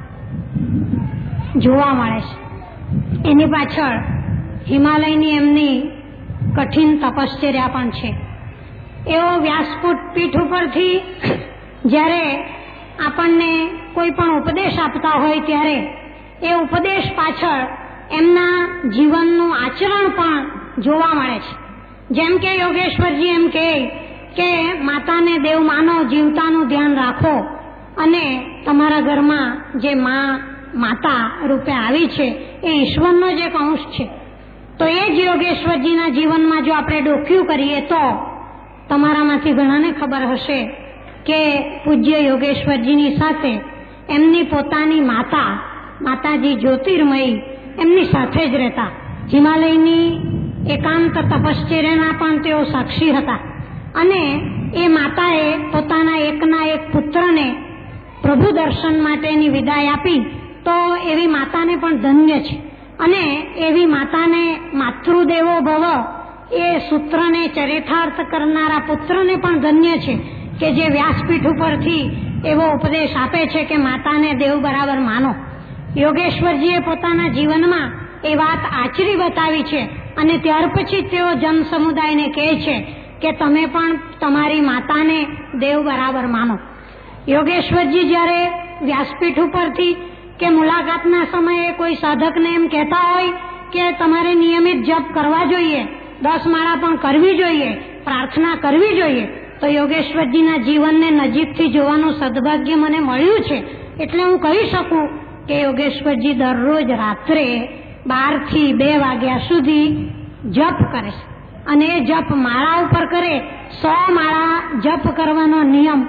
જોવા મળે છે. એની પાછળ હિમાલયની એમની કઠિન તપશ્ચર્યા પણ છે. એઓ વ્યાસપીઠ પીઠ ઉપરથી જ્યારે આપણને કોઈ પણ ઉપદેશ આપતા હોય ત્યારે એ ઉપદેશ પાછળ એમના જીવનનું આચરણ પણ જોવા મળે છે. જેમ કે યોગેશ્વરજી એમ કહે કે માતાને દેવ માનો, જીવતાનું ધ્યાન રાખો અને તમારા ઘરમાં જે માં માતા રૂપે આવી છે એ ઈશ્વરનો જ એક અંશ છે. તો એ જ યોગેશ્વરજીના જીવનમાં જો આપણે ડોક્યું કરીએ તો તમારામાંથી ઘણાને ખબર હશે કે પૂજ્ય યોગેશ્વરજીની સાથે એમની પોતાની માતા, માતાજી જ્યોતિર્મયી એમની સાથે જ રહેતા. હિમાલયની એકાંત તપશ્ચર્યાના પણ તેઓ સાક્ષી હતા અને એ માતાએ પોતાના એકના એક પુત્રને પ્રભુ દર્શન માટેની વિદાય આપી. તો એવી માતાને પણ ધન્ય છે અને એવી માતાને માતૃદેવો ભવ એ સૂત્રને ચરિતાર્થ કરનારા પુત્રને પણ ધન્ય છે કે જે વ્યાસપીઠ ઉપરથી એવો ઉપદેશ આપે છે કે માતાને દેવ બરાબર માનો. યોગેશ્વરજીએ પોતાના જીવનમાં એ વાત આચરી બતાવી છે અને ત્યાર પછી તેઓ જન સમુદાયને કહે છે કે તમે પણ તમારી માતાને દેવ બરાબર માનો. યોગેશ્વરજી જ્યારે વ્યાસપીઠ ઉપરથી કે મુલાકાતના સમયે કોઈ સાધકને એમ કહેતા હોય કે તમારે નિયમિત જપ કરવા જોઈએ, દસ માળા પણ કરવી જોઈએ, પ્રાર્થના કરવી જોઈએ, તો યોગેશ્વરજીના જીવનને નજીકથી જોવાનું સદભાગ્ય મને મળ્યું છે. એટલે હું કહી શકું કે યોગેશ્વરજી દરરોજ રાત્રે બાર થી બે વાગ્યા સુધી જપ કરે છે અને એ જપ માળા ઉપર કરે. સો માળા જપ કરવાનો નિયમ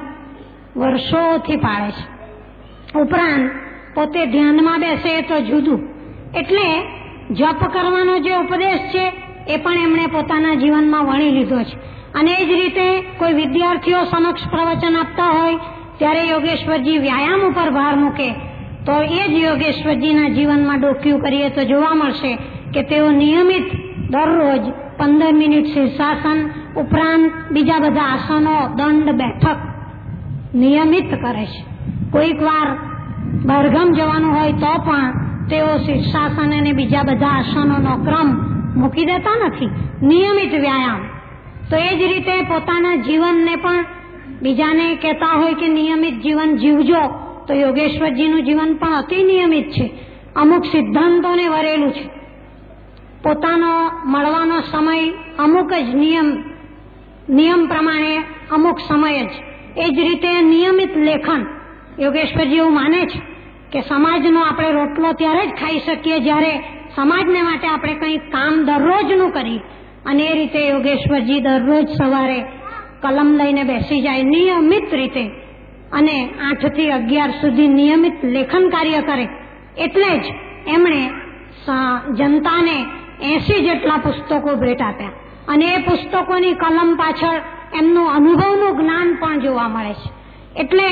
વર્ષોથી પાળે છે. ઉપરાંત પોતે ધ્યાનમાં બેસે તો જુદું. એટલે જપ કરવાનો જે ઉપદેશ છે એ પણ એમણે પોતાના જીવનમાં વણી લીધો છે. અને એ જ રીતે કોઈ વિદ્યાર્થીઓ સમક્ષ પ્રવચન આપતા હોય ત્યારે યોગેશ્વરજી વ્યાયામ ઉપર ભાર મૂકે તો એ જ યોગેશ્વરજીના જીવનમાં ડોક્યું કરીએ તો જોવા મળશે કે તેઓ નિયમિત દરરોજ પંદર મિનિટ શીર્ષાસન ઉપરાંત બીજા બધા આસનો, દંડ, બેઠક નિયમિત કરે છે. કોઈક વાર બહારગામ જવાનું હોય તો પણ તેઓ શીર્ષાસન અને બીજા બધા આસનોનો ક્રમ મૂકી દેતા નથી. નિયમિત વ્યાયામ. તો એ જ રીતે પોતાના જીવનને પણ બીજાને કહેતા હોય કે નિયમિત જીવન જીવજો, તો યોગેશ્વરજીનું જીવન પણ અતિ નિયમિત છે. અમુક સિદ્ધાંતોને વરેલું છે. પોતાનો મળવાનો સમય અમુક જ નિયમ નિયમ પ્રમાણે અમુક સમય જ. એ જ રીતે નિયમિત લેખન. યોગેશ્વરજી એવું માને છે કે સમાજનો આપણે રોટલો ત્યારે જ ખાઈ શકીએ જ્યારે સમાજને માટે આપણે કંઈક કામ દરરોજનું કરીએ. અને એ રીતે યોગેશ્વરજી દરરોજ સવારે કલમ લઈને બેસી જાય નિયમિત રીતે અને આઠ થી અગિયાર સુધી નિયમિત લેખન કાર્ય કરે. એટલે જ એમણે જનતાને એસી જેટલા પુસ્તકો ભેટ આપ્યા. અને એ પુસ્તકોની કલમ પાછળ એમનું અનુભવનું જ્ઞાન પણ જોવા મળે છે. એટલે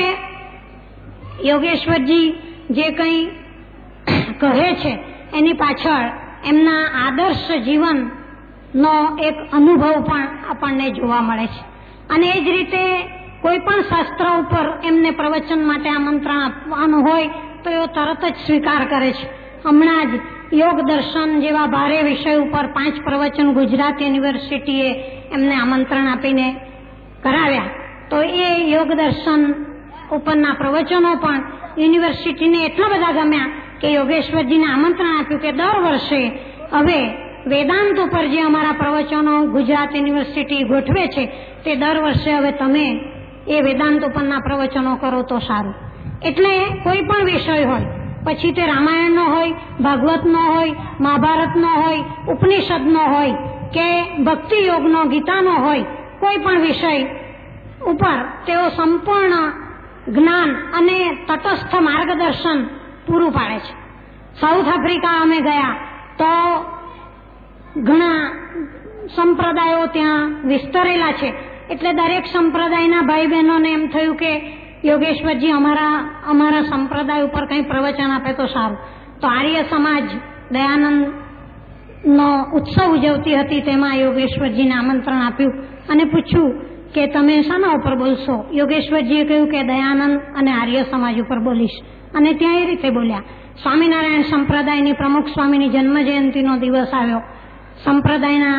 યોગેશ્વરજી જે કંઈ કહે છે એની પાછળ એમના આદર્શ જીવનનો એક અનુભવ પણ આપણને જોવા મળે છે. અને એ જ રીતે કોઈ પણ શાસ્ત્ર ઉપર એમને પ્રવચન માટે આમંત્રણ આપવાનું હોય તો એ તરત જ સ્વીકાર કરે છે. હમણાં જ યોગ દર્શન જેવા ભારે વિષય ઉપર પાંચ પ્રવચન ગુજરાત યુનિવર્સિટીએ એમને આમંત્રણ આપીને કરાવ્યા. તો એ યોગ દર્શન ઉપરના પ્રવચનો પણ યુનિવર્સિટીને એટલા બધા ગમ્યા કે યોગેશ્વરજીને આમંત્રણ આપ્યું કે દર વર્ષે હવે વેદાંત ઉપર જે અમારા પ્રવચનો ગુજરાત યુનિવર્સિટી ગોઠવે છે તે દર વર્ષે હવે તમે એ વેદાંત ઉપરના પ્રવચનો કરો તો સારું. એટલે કોઈ પણ વિષય હોય, પછી તે રામાયણનો હોય, ભાગવતનો હોય, મહાભારતનો હોય, ઉપનિષદનો હોય કે ભક્તિ યોગનો, ગીતાનો હોય, કોઈ પણ વિષય ઉપર તેઓ સંપૂર્ણ જ્ઞાન અને તટસ્થ માર્ગદર્શન પૂરું પાડે છે. સાઉથ આફ્રિકા અમે ગયા તો ઘણા સંપ્રદાયો ત્યાં વિસ્તરેલા છે. એટલે દરેક સંપ્રદાયના ભાઈ બહેનોને એમ થયું કે યોગેશ્વરજી અમારા અમારા સંપ્રદાય ઉપર કંઈ પ્રવચન આપે તો સારું. તો આર્ય સમાજ દયાનંદનો ઉત્સવ ઉજવતી હતી, તેમાં યોગેશ્વરજીને આમંત્રણ આપ્યું અને પૂછ્યું કે તમે શાના ઉપર બોલશો? યોગેશ્વરજીએ કહ્યું કે દયાનંદ અને આર્ય સમાજ ઉપર બોલીશ. અને ત્યાં એ રીતે બોલ્યા. સ્વામિનારાયણ સંપ્રદાયની પ્રમુખ સ્વામીની જન્મ જયંતિનો દિવસ આવ્યો. સંપ્રદાયના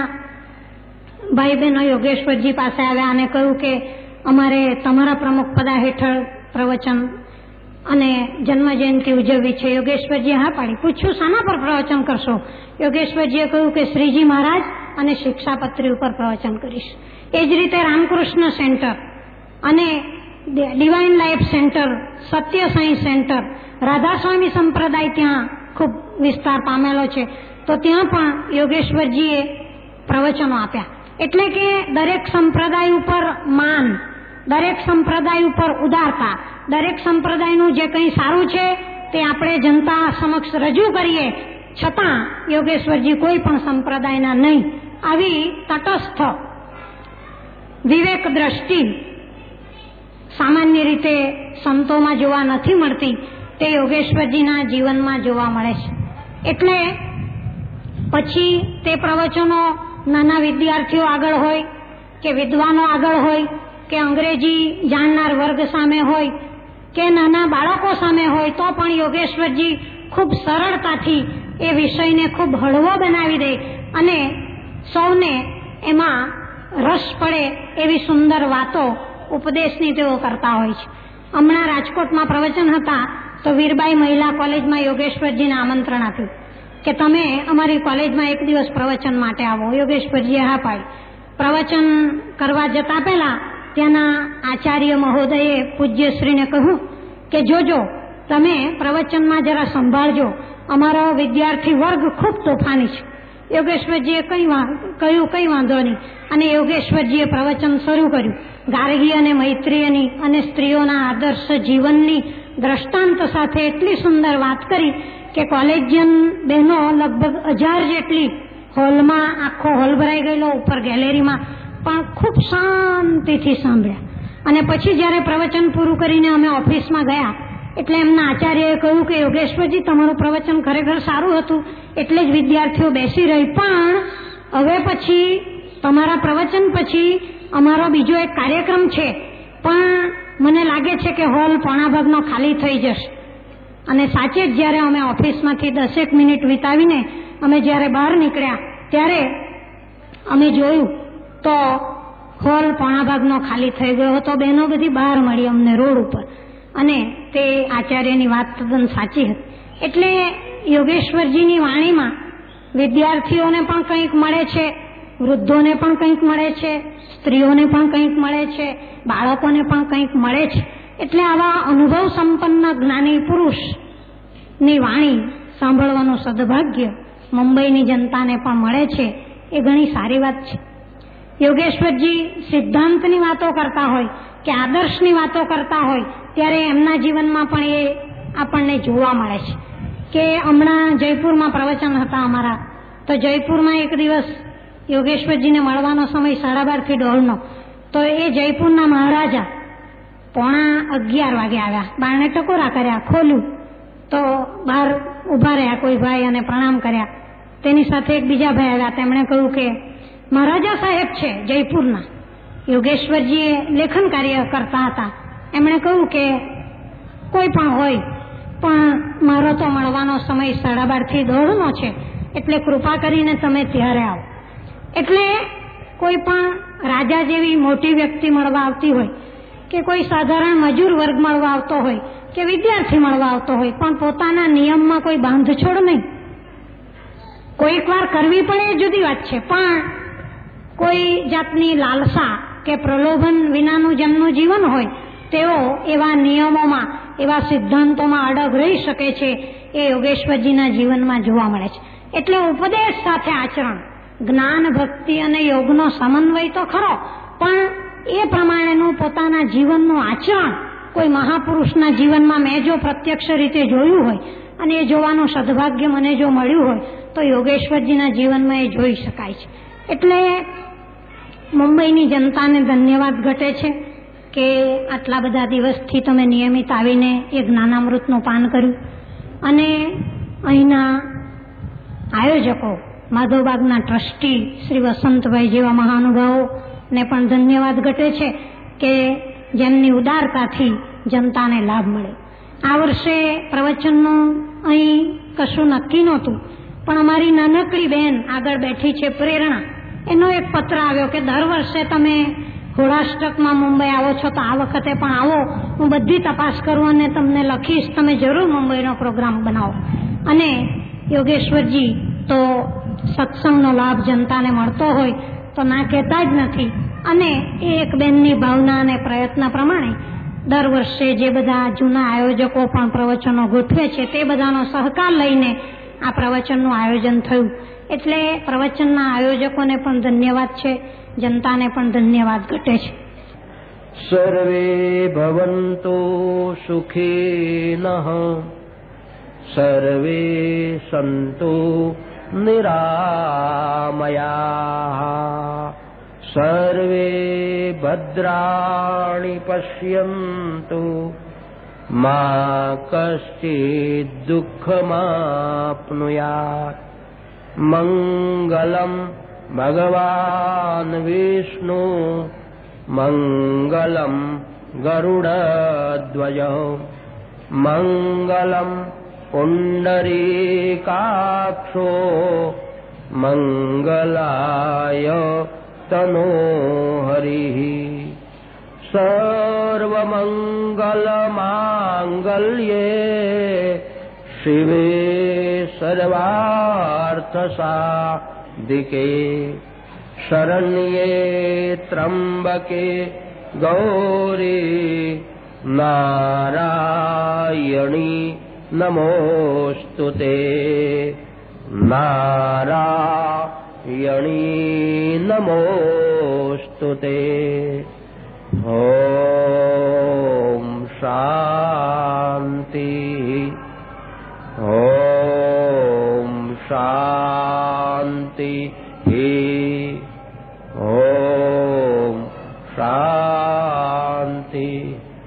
ભાઈ બહેનો યોગેશ્વરજી પાસે આવ્યા અને કહ્યું કે અમારે તમારા પ્રમુખ પદા હેઠળ પ્રવચન અને જન્મ જયંતિ ઉજવવી છે. યોગેશ્વરજીએ હા પાડી. પૂછ્યું શાના પર પ્રવચન કરશો? યોગેશ્વરજીએ કહ્યું કે શ્રીજી મહારાજ અને શિક્ષાપત્રી ઉપર પ્રવચન કરીશ. એ જ રીતે રામકૃષ્ણ સેન્ટર અને divine life centre, Satya Sai centre, Radhasoami સંપ્રદાય ત્યાં ખૂબ વિસ્તાર પામેલો છે. તો ત્યાં પણ યોગેશ્વરજીએ પ્રવચનો આપ્યા. એટલે કે દરેક સંપ્રદાય ઉપર માન, દરેક સંપ્રદાય ઉપર ઉદારતા, દરેક સંપ્રદાયનું જે કંઈ સારું છે તે આપણે જનતા સમક્ષ રજૂ કરીએ, છતાં યોગેશ્વરજી કોઈ પણ સંપ્રદાયના નહીં. આવી તટસ્થ વિવેક દ્રષ્ટિ સામાન્ય રીતે સંતોમાં જોવા નથી મળતી, તે યોગેશ્વરજીના જીવનમાં જોવા મળે છે. એટલે પછી તે પ્રવચનો નાના વિદ્યાર્થીઓ આગળ હોય કે વિદ્વાનો આગળ હોય કે અંગ્રેજી જાણનાર વર્ગ સામે હોય કે નાના બાળકો સામે હોય, તો પણ યોગેશ્વરજી ખૂબ સરળતાથી એ વિષયને ખૂબ હળવો બનાવી દે અને સૌને એમાં રસ પડે એવી સુંદર વાતો, ઉપદેશની તેઓ કરતા હોય છે. હમણાં રાજકોટમાં પ્રવચન હતા તો વીરબાઈ મહિલા કોલેજમાં યોગેશ્વરજીને આમંત્રણ આપ્યું કે તમે અમારી કોલેજમાં એક દિવસ પ્રવચન માટે આવો. યોગેશ્વરજીએ હા પાડી. પ્રવચન કરવા જતા પહેલા ત્યાંના આચાર્ય મહોદયે પૂજ્યશ્રીને કહ્યું કે જોજો તમે પ્રવચનમાં જરા સંભાળજો, અમારો વિદ્યાર્થી વર્ગ ખૂબ તોફાની છે. યોગેશ્વરજીએ કઈ કહ્યું કઈ વાંધો નહીં. અને યોગેશ્વરજીએ પ્રવચન શરૂ કર્યું. ગાર્ગી અને મૈત્રીયની અને સ્ત્રીઓના આદર્શ જીવનની દ્રષ્ટાંત સાથે એટલી સુંદર વાત કરી કે કોલેજિયન બહેનો લગભગ હજાર જેટલી હોલમાં, આખો હોલ ભરાઈ ગયેલો, ઉપર ગેલેરીમાં પણ ખૂબ શાંતિથી સાંભળ્યા. અને પછી જ્યારે પ્રવચન પૂરું કરીને અમે ઓફિસમાં ગયા એટલે એમના આચાર્યએ કહ્યું કે યોગેશ્વરજી તમારું પ્રવચન ખરેખર સારું હતું, એટલે જ વિદ્યાર્થીઓ બેસી રહી, પણ હવે પછી તમારા પ્રવચન પછી અમારો બીજો એક કાર્યક્રમ છે, પણ મને લાગે છે કે હોલ પોણા ભાગનો ખાલી થઈ જશે. અને સાચે જ જ્યારે અમે ઓફિસમાંથી દસેક મિનિટ વિતાવીને અમે જ્યારે બહાર નીકળ્યા ત્યારે અમે જોયું તો હોલ પોણા ભાગનો ખાલી થઈ ગયો હતો. બહેનો બધી બહાર મળી અમને રોડ ઉપર, અને તે આચાર્યની વાત તદ્દન સાચી હતી. એટલે યોગેશ્વરજીની વાણીમાં વિદ્યાર્થીઓને પણ કંઈક મળે છે, વૃદ્ધોને પણ કંઈક મળે છે, સ્ત્રીઓને પણ કંઈક મળે છે, બાળકોને પણ કંઈક મળે છે. એટલે આવા અનુભવ સંપન્ન જ્ઞાની પુરુષની વાણી સાંભળવાનું સદભાગ્ય મુંબઈની જનતાને પણ મળે છે. એ ઘણી સારી વાત છે. યોગેશ્વરજી સિદ્ધાંતની વાતો કરતા હોય કે આદર્શની વાતો કરતા હોય ત્યારે એમના જીવનમાં પણ એ આપણને જોવા મળે છે. કે હમણાં જયપુરમાં પ્રવચન હતા અમારા, તો જયપુરમાં એક દિવસ યોગેશ્વરજીને મળવાનો સમય સાડા બાર થી દોઢનો, તો એ જયપુરના મહારાજા પોણા અગિયાર વાગે આવ્યા. બારણે ટકોરા કર્યા, ખોલ્યું તો બહાર ઉભા રહ્યા કોઈ ભાઈ અને પ્રણામ કર્યા. તેની સાથે એક બીજા ભાઈ આવ્યા. તેમણે કહ્યું કે મહારાજા સાહેબ છે જયપુરના. યોગેશ્વરજી લેખન કાર્ય કરતા હતા. એમણે કહ્યું કે કોઈ પણ હોય, પણ મારો તો મળવાનો સમય સાડા બાર થી દોઢનો છે, એટલે કૃપા કરીને તમે ત્યારે આવો. એટલે કોઈ પણ રાજા જેવી મોટી વ્યક્તિ મળવા આવતી હોય કે કોઈ સાધારણ મજૂર વર્ગ મળવા આવતો હોય કે વિદ્યાર્થી મળવા આવતો હોય, પણ પોતાના નિયમમાં કોઈ બાંધછોડ નહીં. કોઈક વાર કરવી પડે એ જુદી વાત છે, પણ કોઈ જાતની લાલસા કે પ્રલોભન વિનાનું જેમનું જીવન હોય તેઓ એવા નિયમોમાં, એવા સિદ્ધાંતોમાં અડગ રહી શકે છે. એ યોગેશ્વરજીના જીવનમાં જોવા મળે છે. એટલે ઉપદેશ સાથે આચરણ, જ્ઞાન, ભક્તિ અને યોગનો સમન્વય તો ખરો, પણ એ પ્રમાણેનું પોતાના જીવનનું આચરણ કોઈ મહાપુરુષના જીવનમાં મેં જો પ્રત્યક્ષ રીતે જોયું હોય અને એ જોવાનું સદભાગ્ય મને જો મળ્યું હોય તો યોગેશ્વરજીના જીવનમાં એ જોઈ શકાય છે. એટલે મુંબઈની જનતાને ધન્યવાદ ઘટે છે કે આટલા બધા દિવસથી તમે નિયમિત આવીને એ જ્ઞાનામૃતનું પાન કર્યું. અને અહીંના આયોજકો, માધવબાગના ટ્રસ્ટી શ્રી વસંતભાઈ જેવા મહાનુભાવોને પણ ધન્યવાદ ઘટે છે કે જેમની ઉદારતાથી જનતાને લાભ મળે. આ વર્ષે પ્રવચનનું અહીં કશું નક્કી નહોતું, પણ અમારી નાનકડી બહેન આગળ બેઠી છે પ્રેરણા, એનો એક પત્ર આવ્યો કે દર વર્ષે તમે હોળાષ્ટકમાં મુંબઈ આવો છો તો આ વખતે પણ આવો, હું બધી તપાસ કરું અને તમને લખીશ, તમે જરૂર મુંબઈનો પ્રોગ્રામ બનાવો. અને યોગેશ્વરજી તો સત્સંગનો લાભ જનતાને મળતો હોય તો ના કહેતા જ નથી. અને એ એક બેનની ભાવના અને પ્રયત્ન પ્રમાણે દર વર્ષે જે બધા જૂના આયોજકો પણ પ્રવચનો ગોઠવે છે તે બધાનો સહકાર લઈને આ પ્રવચનનું આયોજન થયું. એટલે પ્રવચનના આયોજકોને પણ ધન્યવાદ છે, જનતાને પણ ધન્યવાદ ઘટે છે. સર્વે ભવન્તુ સુખીનઃ, સર્વે સંતુ નિરામયાઃ, સર્વે ભદ્રાણિ પશ્યન્તુ, મા કશ્ચિદ દુઃખમાપ્નુયાત. મંગલમ ભગવાન વિષ્ણુ, મંગલમ ગરુડધ્વજ, મંગલમ પુંડરીકાક્ષો, મંગલાય તનોહરિઃ. સર્વમંગલમાંગલ્યે શિવે સર્વાર્થસાધિકે, શરણ્યે ત્રંબકે ગૌરી નારાયણી નમોસ્તુતે, નારાયણી નમોસ્તુતે. ઓમ શાંતિ, ઓમ શાંતિ.